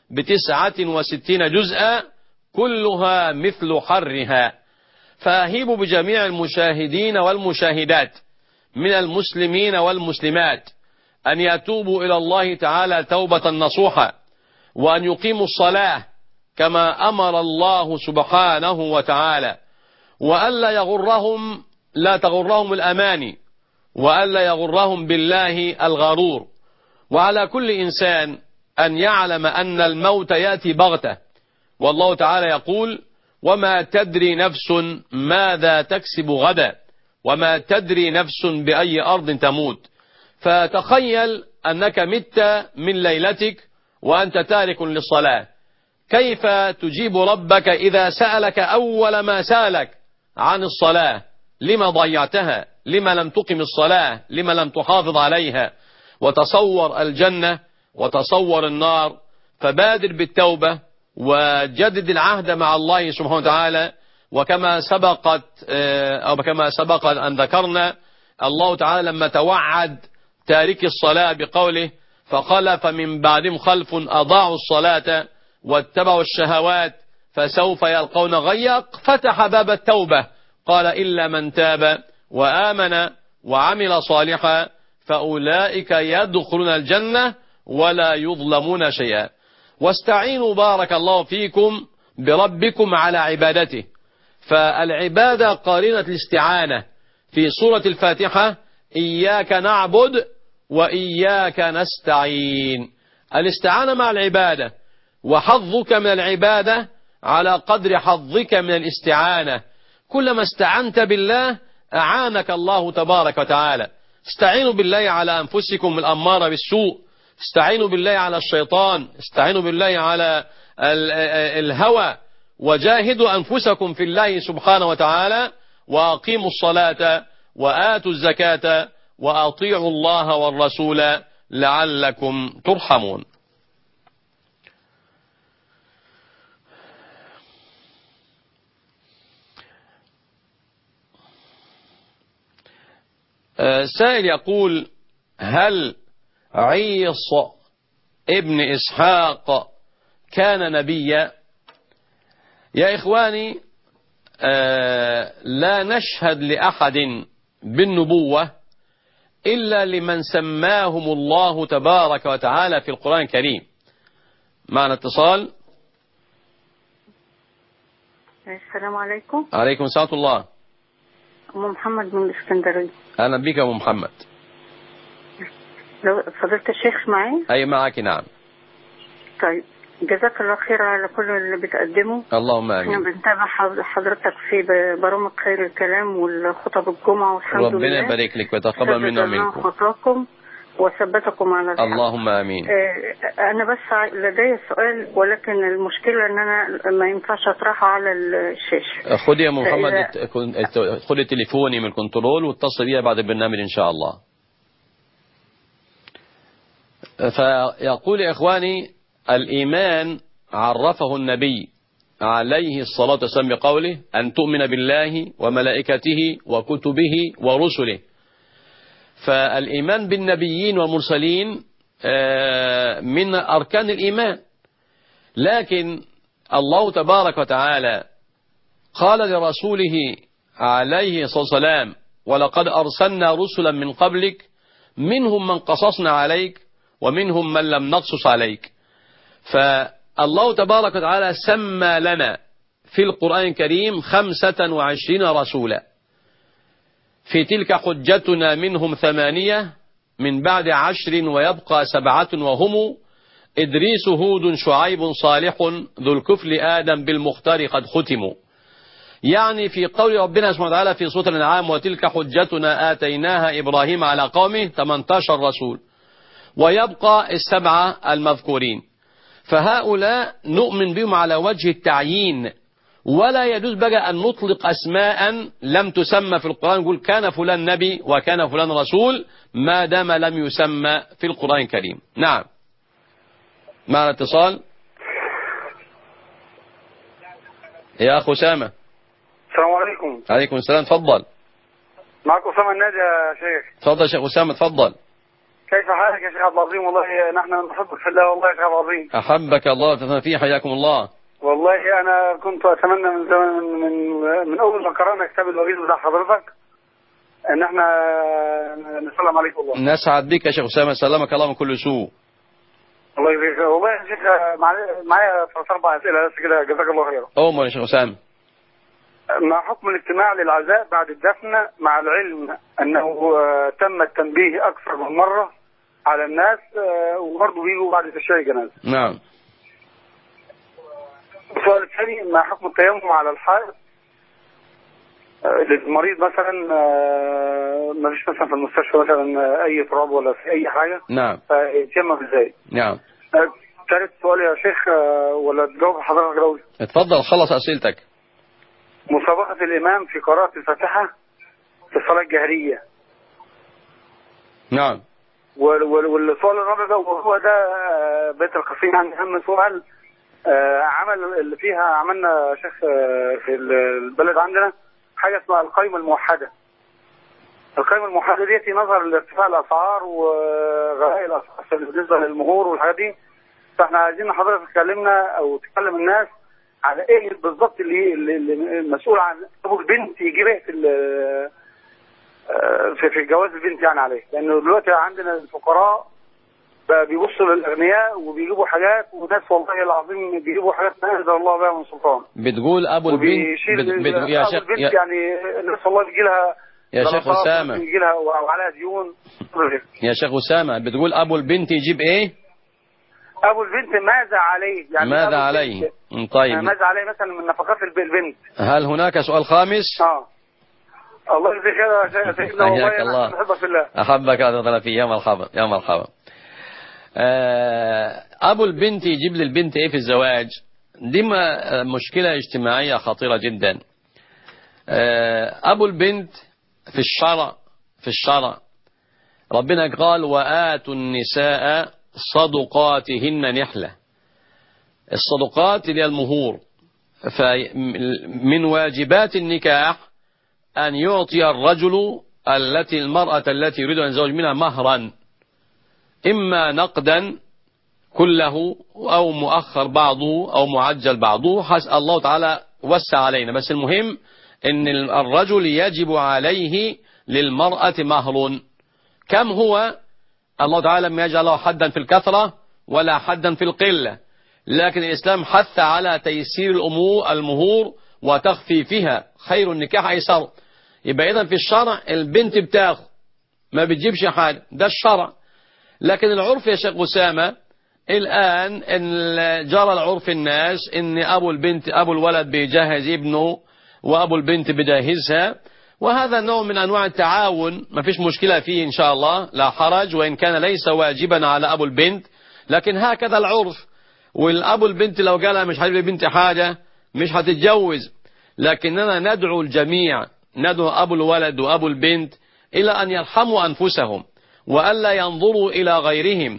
ب69 جزءا كلها مثل حرها. فأهيب بجميع المشاهدين والمشاهدات من المسلمين والمسلمات أن يتوبوا إلى الله تعالى توبة نصوحة وأن يقيموا الصلاة كما أمر الله سبحانه وتعالى، وألا يغرهم لا تغرهم الأماني وألا يغرهم بالله الغرور. وعلى كل إنسان أن يعلم أن الموت يأتي بغتة، والله تعالى يقول وما تدري نفس ماذا تكسب غدا وما تدري نفس بأي أرض تموت. فتخيل أنك مت من ليلتك وأنت تارك للصلاة، كيف تجيب ربك إذا سألك أول ما سألك عن الصلاة؟ لما ضيعتها؟ لما لم تقم الصلاة؟ لما لم تحافظ عليها؟ وتصور الجنة وتصور النار. فبادر بالتوبة وجدد العهد مع الله سبحانه وتعالى. وكما سبق أن ذكرنا الله تعالى لما توعد تارك الصلاة بقوله فخلف من بعدهم خلف أضاعوا الصلاة واتبعوا الشهوات فسوف يلقون غيا، فتح باب التوبة قال إلا من تاب وآمن وعمل صالحا فأولئك يدخلون الجنة ولا يظلمون شيئا. واستعينوا بارك الله فيكم بربكم على عبادته. فالعبادة قارنة الاستعانة. في سورة الفاتحة إياك نعبد وإياك نستعين. الاستعانة مع العبادة، وحظك من العبادة على قدر حظك من الاستعانة. كلما استعنت بالله أعانك الله تبارك وتعالى. استعينوا بالله على أنفسكم الأمارة بالسوء، استعينوا بالله على الشيطان، استعينوا بالله على الهوى، وجاهدوا أنفسكم في الله سبحانه وتعالى، وأقيموا الصلاة وآتوا الزكاة وأطيعوا الله والرسول لعلكم ترحمون. سائل يقول: هل عيص ابن إسحاق كان نبيا؟ يا إخواني، لا نشهد لأحد بالنبوة إلا لمن سماهم الله تبارك وتعالى في القرآن الكريم. معنا اتصال. السلام عليكم. عليكم السلام الله. أم محمد من الإسكندرية. أهلا بك يا أم محمد. لو فضلت الشيخ معي؟ أي معك، نعم. طيب، جزاك الله خير على كل اللي بتقدمه. اللهم آمين. احنا بنتابع حضرتك في برامج خير الكلام والخطب الجمعة، والحمد لله. ربنا يبارك لك ويتقبل منا ومنكم. خطاكم وثبتكم على الحق. اللهم آمين. أنا بس لدي سؤال، ولكن المشكلة أن أنا ما ينفعش أطرحه على الشاشة. خدي يا محمد، خدي تليفوني من الكنترول واتصل بيها بعد البرنامج إن شاء الله. فيقول يا إخواني: الإيمان عرفه النبي عليه الصلاة والسلام بقوله: أن تؤمن بالله وملائكته وكتبه ورسله. فالإيمان بالنبيين والمرسلين من أركان الإيمان، لكن الله تبارك وتعالى قال لرسوله عليه الصلاة والسلام: ولقد أرسلنا رسلا من قبلك منهم من قصصنا عليك ومنهم من لم نقصص عليك. فالله تبارك وتعالى سمى لنا في القرآن الكريم 25 رسولا، في تلك حجتنا منهم 8 من بعد 10 ويبقى 7 وهم إدريس هود شعيب صالح ذو الكفل آدم بالمختار قد ختموا. يعني في قول ربنا سبحانه وتعالى في سورة الأنعام: وتلك حجتنا آتيناها إبراهيم على قومه 18 رسول، ويبقى 7 المذكورين. فهؤلاء نؤمن بهم على وجه التعيين، ولا يجوز بقى أن نطلق أسماء لم تسمى في القرآن، نقول كان فلان نبي وكان فلان رسول، ما دام لم يسمى في القرآن الكريم. نعم. معنا اتصال. يا أخو أسامة. السلام عليكم. عليكم السلام، تفضل. معك أسامة النادي يا شيخ. تفضل شيخ أسامة، تفضل. كيف حالك يا شيخ عبد العظيم؟ والله نحن نحبك في الله والله يا شيخ عبد العظيم. أحبك الله وتفهم فيه، حياكم الله. والله أنا كنت أتمنى من زمان من أول ما قرأنا كتاب الوجيز بتاع حضرتك إن احنا نسلم عليك. والله نسعد بك يا شيخ أسامة، سلمك الله من كل سوء. الله يبارك. والله يا شيخ معايا 4 أسئلة بس كده، جزاك الله خيرا. أمر يا شيخ أسامة. ما حكم الاجتماع للعزاء بعد الدفن، مع العلم أنه تم التنبيه أكثر من مرة على الناس وبرضه بيجوا بعد تشييع الجنازة؟ نعم. السؤال الثاني: ما حكم التيمم على الحائط للمريض مثلا ما فيش مثلا في المستشفى مثلا أي تراب ولا في أي حاجة؟ نعم. فيتيمم ازاي؟ نعم. ثالث سؤال يا شيخ، ولا تجاوب حضرتك الأول؟ اتفضل خلص أسئلتك. مسابقة الإمام في قراءة الفاتحة في الصلاة الجهرية. نعم. والسؤال الرابع ده وهو ده بيت القصيم، عندي أهم سؤال. عمل اللي فيها عملنا شيخ في البلد عندنا حاجة اسمها القائمة الموحدة. القائمة الموحدة دي نظرا لارتفاع الأسعار وغلاء الأسعار بالنسبة للمهور والحاجات دي، فاحنا عايزين حضرتك تكلمنا أو تكلم الناس على ايه بالظبط اللي المسؤول عن ابو البنت يجيب ايه في جواز البنت يعني عليه، لانه دلوقتي عندنا الفقراء بقى بيبصوا للاغنياء وبيجيبوا حاجات، وناس والله العظيم بيجيبوا حاجات ما انزل الله بها من سلطان. بتقول ابو البنت يا شيخ يعني الناس والله بيجي لها يا شيخ أسامة بيجي لها وعليها ديون. يا شيخ أسامة بتقول ابو البنت يجيب ايه؟ ابو البنت ماذا عليه؟ يعني ماذا عليه؟ طيب ماذا عليه مثلا من نفقات البنت؟ هل هناك سؤال خامس؟ الله يجزيك خير يا سيدنا، والله أنا بحبك في الله. أحبك أنا فيه. يا مرحبا يا مرحبا. أبو البنت يجيب لي البنت إيه في الزواج؟ دي مشكلة اجتماعية خطيرة جدا. أبو البنت في الشرع ربنا قال وآتوا النساء صدقاتهن نحلة. الصدقات اللي هي المهور. فمن واجبات النكاح أن يعطي الرجل المرأة التي يريد أن يتزوج منها مهرا، إما نقدا كله أو مؤخر بعضه أو معجل بعضه، حسب الله تعالى وسع علينا. بس المهم أن الرجل يجب عليه للمرأة مهر. كم هو؟ الله تعالى لم يجعله حدا في الكثرة ولا حدا في القلة، لكن الإسلام حث على تيسير المهور وتخفيفها. خير النكاح أيسر. يبقى إذن في الشرع البنت بتاخد ما بتجيبش حاجة، ده الشرع. لكن العرف يا شيخ أسامة الآن إن جرى العرف الناس إن أبو الولد بيجهز ابنه وأبو البنت بيجهزها، وهذا نوع من أنواع التعاون ما فيش مشكلة فيه إن شاء الله، لا حرج، وإن كان ليس واجبا على أبو البنت، لكن هكذا العرف. والأبو البنت لو قالها مش هجيب لبنت حاجة مش هتتجوز. لكننا ندعو الجميع، ندعو أبو الولد وأبو البنت إلى أن يرحموا أنفسهم وألا ينظروا إلى غيرهم.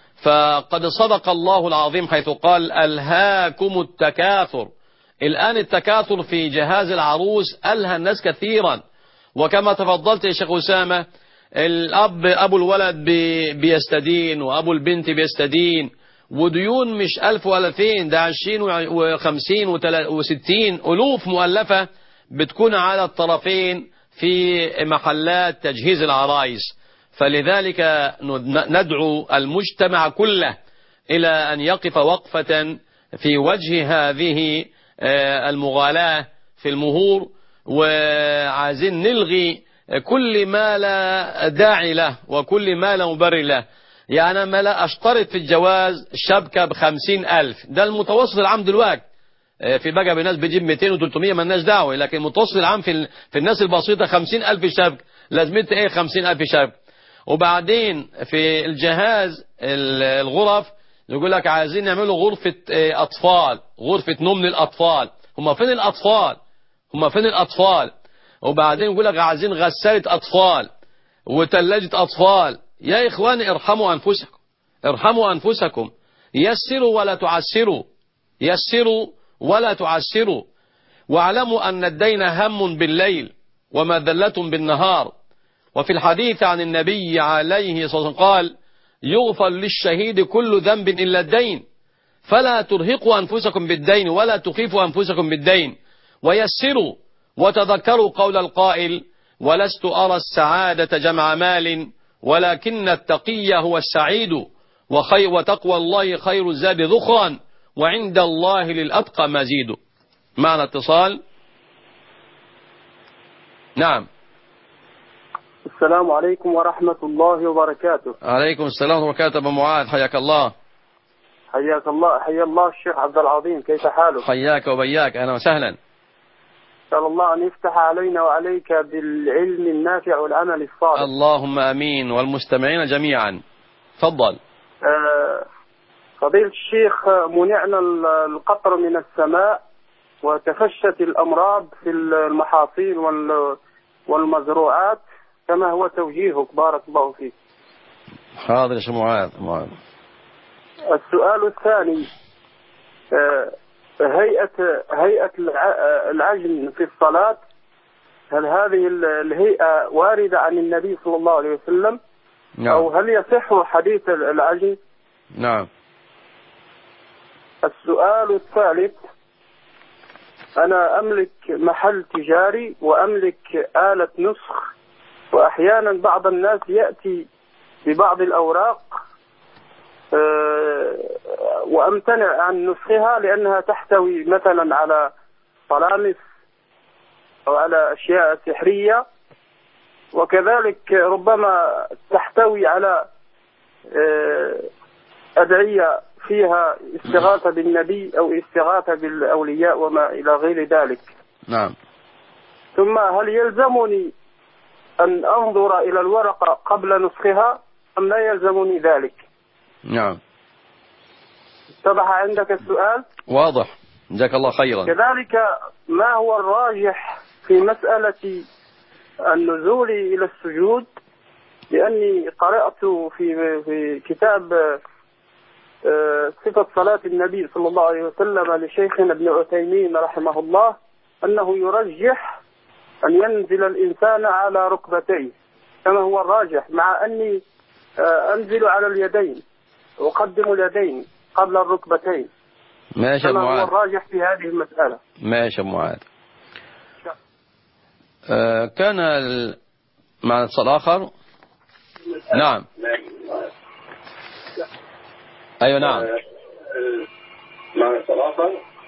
فقد صدق الله العظيم حيث قال ألهاكم التكاثر. الآن التكاثر في جهاز العروس ألهى الناس كثيرا. وكما تفضلت يا شيخ أسامة، أبو الولد بيستدين وأبو البنت بيستدين، وديون مش 1000 و2000، ده 20 و50 و60 ألوف مؤلفة بتكون على الطرفين في محلات تجهيز العرايس. فلذلك ندعو المجتمع كله إلى أن يقف وقفة في وجه هذه المغالاة في المهور، وعايزين نلغي كل ما لا داعي له وكل ما لا مبرر له. يعني ما لا أشترط في الجواز شبكة ب50,000، ده المتوسط العام دلوقتي. في بقى بناس بيجيب 200 و300 ما لناش دعوة، لكن المتوسط العام في الناس البسيطة 50,000 شبكة. لازمتها ايه 50,000 شبكة؟ وبعدين في الجهاز الغرف يقول لك عايزين نعملوا غرفة أطفال، غرفة نوم للأطفال. هم فين الأطفال؟ هم فين الأطفال؟ وبعدين يقول لك عايزين غسالة أطفال وثلاجة أطفال. يا إخواني ارحموا أنفسكم، ارحموا أنفسكم. يسروا ولا تعسروا، يسروا ولا تعسروا. واعلموا أن الدين هم بالليل ومذلة بالنهار. وفي الحديث عن النبي عليه الصلاة والسلام قال يغفر للشهيد كل ذنب إلا الدين، فلا ترهقوا أنفسكم بالدين ولا تخيفوا أنفسكم بالدين، ويسروا وتذكروا قول القائل ولست أرى السعادة جمع مال ولكن التقي هو السعيد، وتقوى الله خير الزاد ذخرا وعند الله للأتقى مزيد. معنى اتصال. نعم. السلام عليكم ورحمة الله وبركاته. عليكم السلام ورحمة الله وبركاته. أبو معاذ حياك الله. حياك الله. حيا الله الشيخ عبد العظيم، كيف حالك؟ حياك وبياك، أهلا وسهلا. أسأل الله أن يفتح علينا وعليك بالعلم النافع والعمل الصالح. اللهم أمين، والمستمعين جميعا. تفضل. فضيلة الشيخ، منعنا القطر من السماء وتفشت الأمراض في المحاصيل والمزروعات، كما هو توجيهك بارك الله فيك. حاضر يا شيخ معاذ. السؤال الثاني، هيئة العجن في الصلاة، هل هذه الهيئة واردة عن النبي صلى الله عليه وسلم؟ نعم. أو هل يصح حديث العجن؟ نعم. السؤال الثالث، أنا أملك محل تجاري وأملك آلة نسخ، وأحيانا بعض الناس يأتي ببعض الأوراق وأمتنع عن نسخها لأنها تحتوي مثلا على طلامس أو على أشياء سحرية، وكذلك ربما تحتوي على أدعية فيها استغاثة بالنبي أو استغاثة بالأولياء وما إلى غير ذلك. نعم. ثم هل يلزمني أن أنظر إلى الورقة قبل نسخها أم لا يلزمني ذلك؟ نعم. اتضح عندك السؤال؟ واضح، جزاك الله خيرا. كذلك ما هو الراجح في مسألة النزول إلى السجود؟ لأني قرأت في كتاب صفة صلاة النبي صلى الله عليه وسلم لشيخنا ابن عثيمين رحمه الله أنه يرجح أن ينزل الإنسان على ركبتيه كما هو الراجح، مع أني أنزل على اليدين، أقدم اليدين قبل الركبتين ماشي كما معاذ. هو الراجح في هذه المسألة. ماشي معاذ. كان مع اتصال آخر. نعم. أيوة نعم. مع اتصال آخر.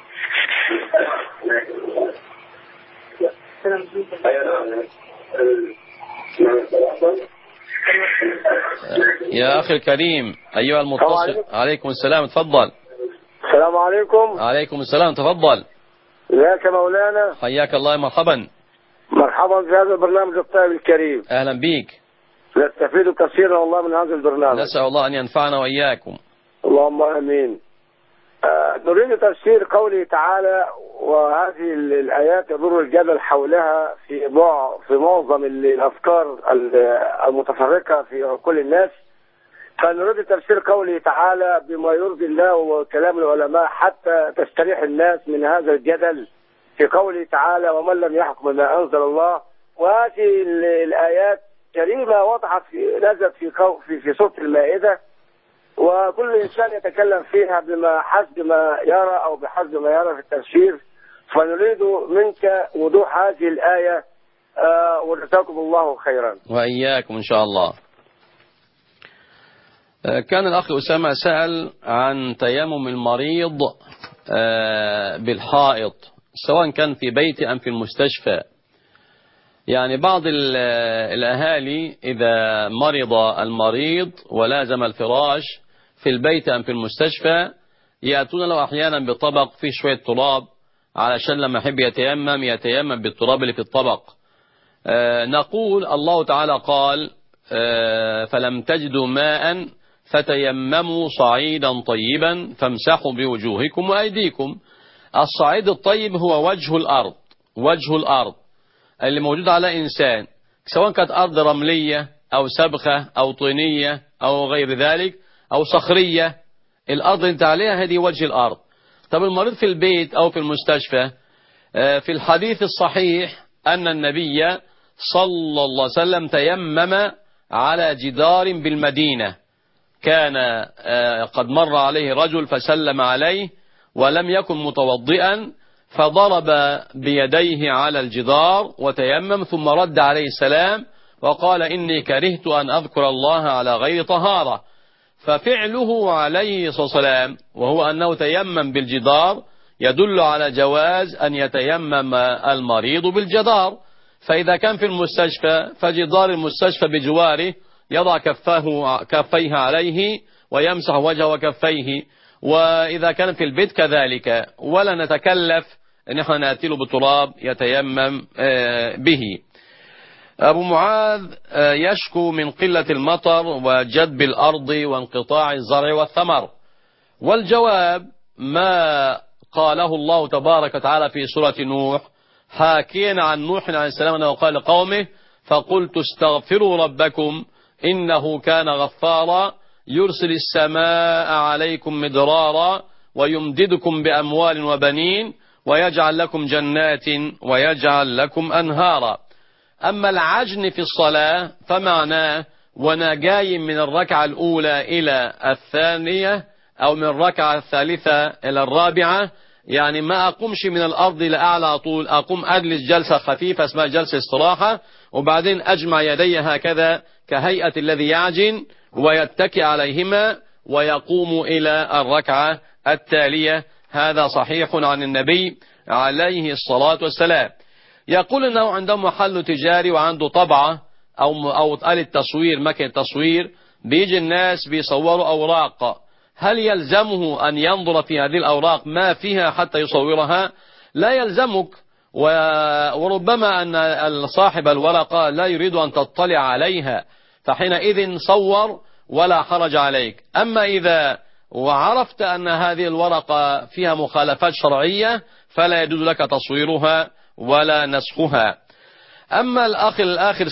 يا أخي الكريم أيها المتصل. عليكم السلام، تفضل. السلام عليكم. عليكم السلام، تفضل. ازيك يا مولانا؟ حياك الله، مرحبا. مرحبا في هذا البرنامج الطيب الكريم. أهلا بيك. نستفيد كثيرا والله من هذا البرنامج. نسأل الله أن ينفعنا وإياكم. اللهم آمين. نريد تفسير قوله تعالى، وهذه الآيات يدور الجدل حولها في معظم الأفكار المتفرقة في كل الناس، فنريد تفسير قوله تعالى بما يرضي الله وكلام العلماء حتى تستريح الناس من هذا الجدل في قوله تعالى ومن لم يحكم بما أنزل الله. وهذه الآيات كريمة وضحت نزلت في سورة المائدة، وكل إنسان يتكلم فيها حسب ما يرى أو بحسب ما يرى في التفسير، فنريد منك وضوح هذه الآية وجزاكم الله خيرا. وإياكم إن شاء الله. كان الأخ أسامة سأل عن تيمم المريض بالحائط سواء كان في بيت أم في المستشفى. يعني بعض الأهالي إذا مرض المريض ولازم الفراش في البيت أم في المستشفى يأتون له أحيانا بطبق فيه شوية تراب علشان لما يحب يتيمم بالتراب اللي في الطبق. نقول الله تعالى قال فلم تجدوا ماء فتيمموا صعيدا طيبا فامسحوا بوجوهكم وأيديكم. الصعيد الطيب هو وجه الأرض اللي موجود على إنسان، سواء كانت أرض رملية أو سبخة أو طينية أو غير ذلك أو صخرية، الأرض اللي انت عليها هذه وجه الأرض. طب المريض في البيت أو في المستشفى، في الحديث الصحيح أن النبي صلى الله عليه وسلم تيمم على جدار بالمدينة، كان قد مر عليه رجل فسلم عليه ولم يكن متوضئا فضرب بيديه على الجدار وتيمم ثم رد عليه السلام وقال إني كرهت أن أذكر الله على غير طهارة. ففعله عليه الصلاة والسلام وهو أنه تيمم بالجدار يدل على جواز أن يتيمم المريض بالجدار. فإذا كان في المستشفى فجدار المستشفى بجواره يضع كفيه عليه ويمسح وجهه وكفيه، وإذا كان في البيت كذلك، ولا نتكلف ان احنا نأتيله بالتراب يتيمم به. أبو معاذ يشكو من قلة المطر وجدب الأرض وانقطاع الزرع والثمر، والجواب ما قاله الله تبارك وتعالى في سورة نوح حاكيا عن نوح عليه السلام أنه قال لقومه فقلت استغفروا ربكم إنه كان غفارا يرسل السماء عليكم مدرارا ويمددكم بأموال وبنين ويجعل لكم جنات ويجعل لكم أنهارا. أما العجن في الصلاة فمعناه وانا جاي من الركعة الأولى إلى الثانية أو من الركعة الثالثة إلى الرابعة، يعني ما أقومش من الأرض لأعلى طول، أقوم أجلس جلسة خفيفة اسمها جلسة استراحة وبعدين أجمع يدي هكذا كهيئة الذي يعجن ويتكي عليهما ويقوم إلى الركعة التالية. هذا صحيح عن النبي عليه الصلاة والسلام. يقول أنه عنده محل تجاري وعنده طبعة أو آلة تصوير، مكنة تصوير، بيجي الناس بيصوروا أوراق، هل يلزمه أن ينظر في هذه الأوراق ما فيها حتى يصورها؟ لا يلزمك، وربما أن صاحب الورقة لا يريد أن تطلع عليها، فحينئذ صور ولا حرج عليك. أما إذا وعرفت أن هذه الورقة فيها مخالفات شرعية فلا يجوز لك تصويرها ولا نسخها. أما الأخ الآخر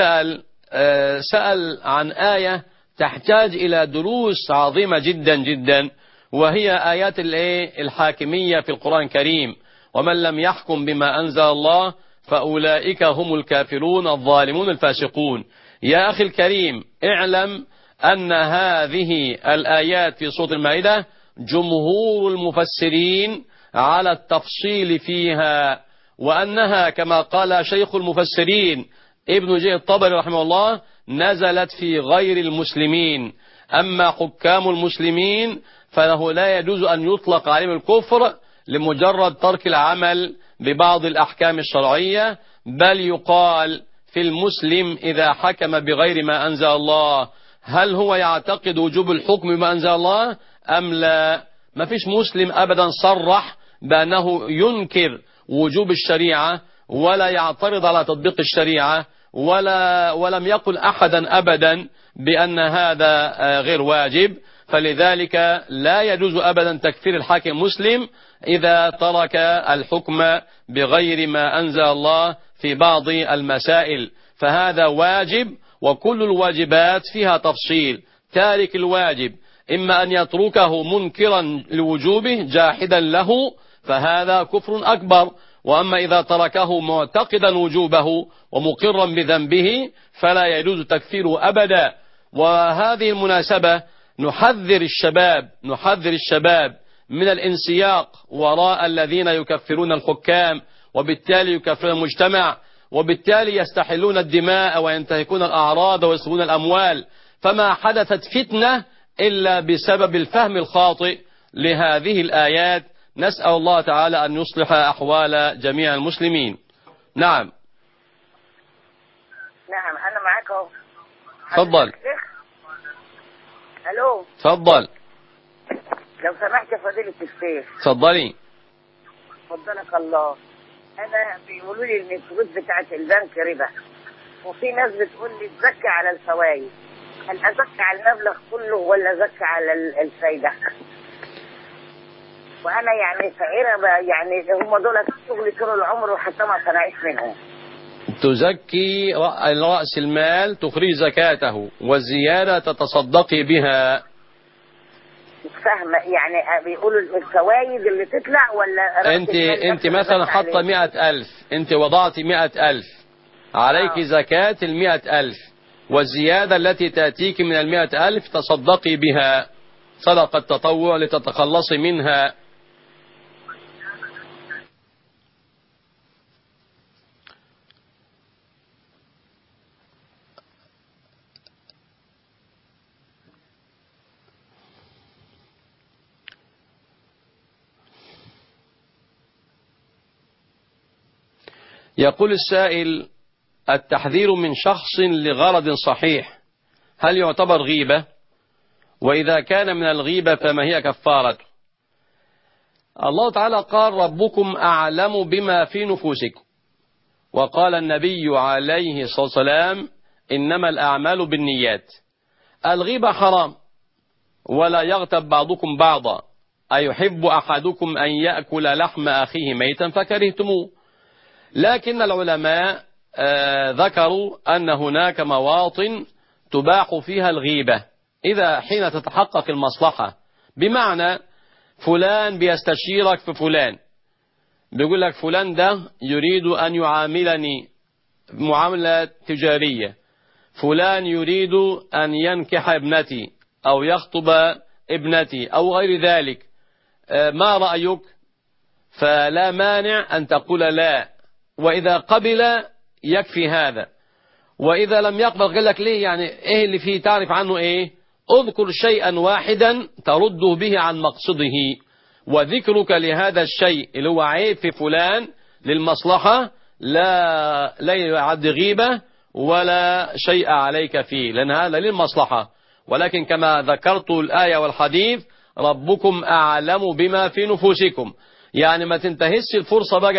سأل عن آية تحتاج إلى دروس عظيمة جدا جدا، وهي آيات الحاكمية في القرآن الكريم: ومن لم يحكم بما أنزل الله فأولئك هم الكافرون الظالمون الفاسقون. يا أخي الكريم، اعلم أن هذه الآيات في سورة المائدة جمهور المفسرين على التفصيل فيها، وأنها كما قال شيخ المفسرين ابن جرير الطبري رحمه الله نزلت في غير المسلمين. أما حكام المسلمين فله لا يجوز أن يطلق عليهم الكفر لمجرد ترك العمل ببعض الأحكام الشرعية، بل يقال في المسلم إذا حكم بغير ما أنزل الله هل هو يعتقد وجوب الحكم بما أنزل الله أم لا؟ ما فيش مسلم أبدا صرح بأنه ينكر وجوب الشريعة ولا يعترض على تطبيق الشريعة، ولم يقل أحدا أبدا بأن هذا غير واجب. فلذلك لا يجوز أبدا تكفير الحاكم المسلم إذا ترك الحكم بغير ما أنزل الله في بعض المسائل، فهذا واجب، وكل الواجبات فيها تفصيل. تارك الواجب إما أن يتركه منكرا لوجوبه جاحدا له فهذا كفر أكبر، وأما إذا تركه معتقدا وجوبه ومقرا بذنبه فلا يجوز تكفيره أبدا. وهذه المناسبة نحذر الشباب من الانسياق وراء الذين يكفرون الحكام، وبالتالي يكفرون المجتمع، وبالتالي يستحلون الدماء وينتهكون الأعراض ويسرقون الأموال. فما حدثت فتنة إلا بسبب الفهم الخاطئ لهذه الآيات. نسأل الله تعالى أن يصلح أحوال جميع المسلمين. نعم أنا معاك أهو. تفضل. ألو. تفضل. لو سمحت يا فضيلة الشيخ. تفضلي. فضلك الله. أنا بيقولوا لي إن الفلوس بتاعت البنك ربا، وفي ناس بتقول لي تزكي على الفوائد. هل أزكي على المبلغ كله ولا أزكي على الفايدة؟ وأنا يعني فقيرة، يعني هم دول شغلي طول العمر وحتى ما أعيش منهم. تزكي رأس المال، تخرج زكاته، والزيادة تتصدقي بها. مش فاهمة يعني بيقولوا الفوائد اللي تطلع ولا انت مثلا حاطة 100,000، انت وضعتي 100,000 عليك زكاة 100,000، والزيادة التي تأتيك من 100,000 تصدقي بها صدقة تطوع لتتخلصي منها. يقول السائل: التحذير من شخص لغرض صحيح هل يعتبر غيبة؟ وإذا كان من الغيبة فما هي كفارته؟ الله تعالى قال: ربكم أعلم بما في نفوسكم. وقال النبي عليه الصلاة والسلام: إنما الأعمال بالنيات. الغيبة حرام، ولا يغتب بعضكم بعضا، أيحب أحدكم أن يأكل لحم أخيه ميتا فكرهتموه. لكن العلماء ذكروا أن هناك مواطن تباح فيها الغيبة إذا حين تتحقق المصلحة، بمعنى فلان بيستشيرك في فلان، بيقول لك فلان ده يريد أن يعاملني معاملة تجارية، فلان يريد أن ينكح ابنتي أو يخطب ابنتي أو غير ذلك، ما رأيك؟ فلا مانع أن تقول لا، وإذا قبل يكفي هذا، وإذا لم يقبل قال لك ليه؟ يعني إيه اللي فيه؟ تعرف عنه إيه؟ اذكر شيئا واحدا ترده به عن مقصده، وذكرك لهذا الشيء اللي هو عيب في فلان للمصلحة لا يعد غيبة ولا شيء عليك فيه، لأن هذا للمصلحة. ولكن كما ذكرت الآية والحديث: ربكم أعلم بما في نفوسكم، يعني ما تنتهزش الفرصة بقى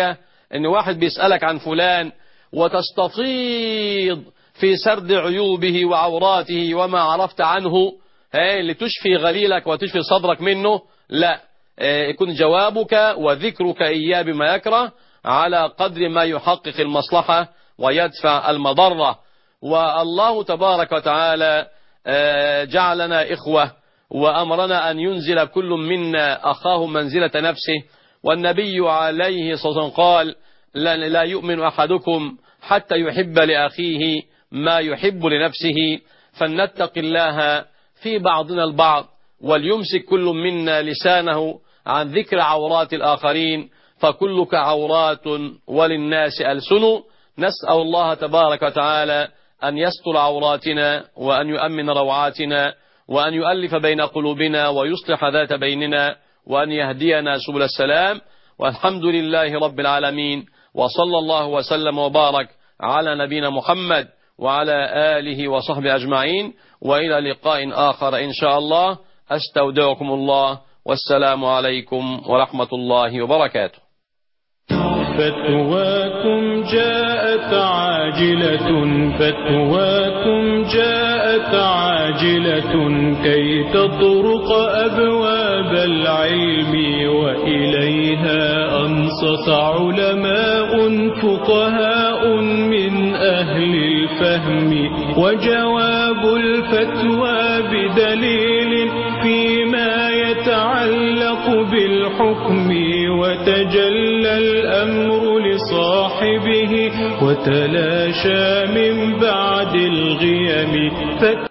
ان واحد بيسألك عن فلان وتستفيض في سرد عيوبه وعوراته وما عرفت عنه لتشفي غليلك وتشفي صدرك منه. لا، يكون جوابك وذكرك إياه بما يكره على قدر ما يحقق المصلحة ويدفع المضرة. والله تبارك وتعالى جعلنا إخوة وأمرنا أن ينزل كل منا أخاه منزلة نفسه. والنبي عليه الصلاة والسلام قال لا يؤمن أحدكم حتى يحب لأخيه ما يحب لنفسه. فلنتق الله في بعضنا البعض وليمسك كل منا لسانه عن ذكر عورات الآخرين، فكلك عورات وللناس ألسن. نسأل الله تبارك وتعالى أن يستر عوراتنا وأن يؤمن روعاتنا وأن يؤلف بين قلوبنا ويصلح ذات بيننا وأن يهدينا سبل السلام. والحمد لله رب العالمين، وصلى الله وسلم وبارك على نبينا محمد وعلى آله وصحبه أجمعين، وإلى لقاء آخر إن شاء الله. أستودعكم الله، والسلام عليكم ورحمة الله وبركاته. فتواكم جاءت عاجلة، فتواكم جاءت عاجلة كي تطرق أبواب العلم، وإليها أنصت علماء فقهاء من أهل الفهم، وجواب الفتوى بدليل فيما يتعلق بالحكم، وتجلى الأمر لصاحبه وتلاشى من بعد الغيم.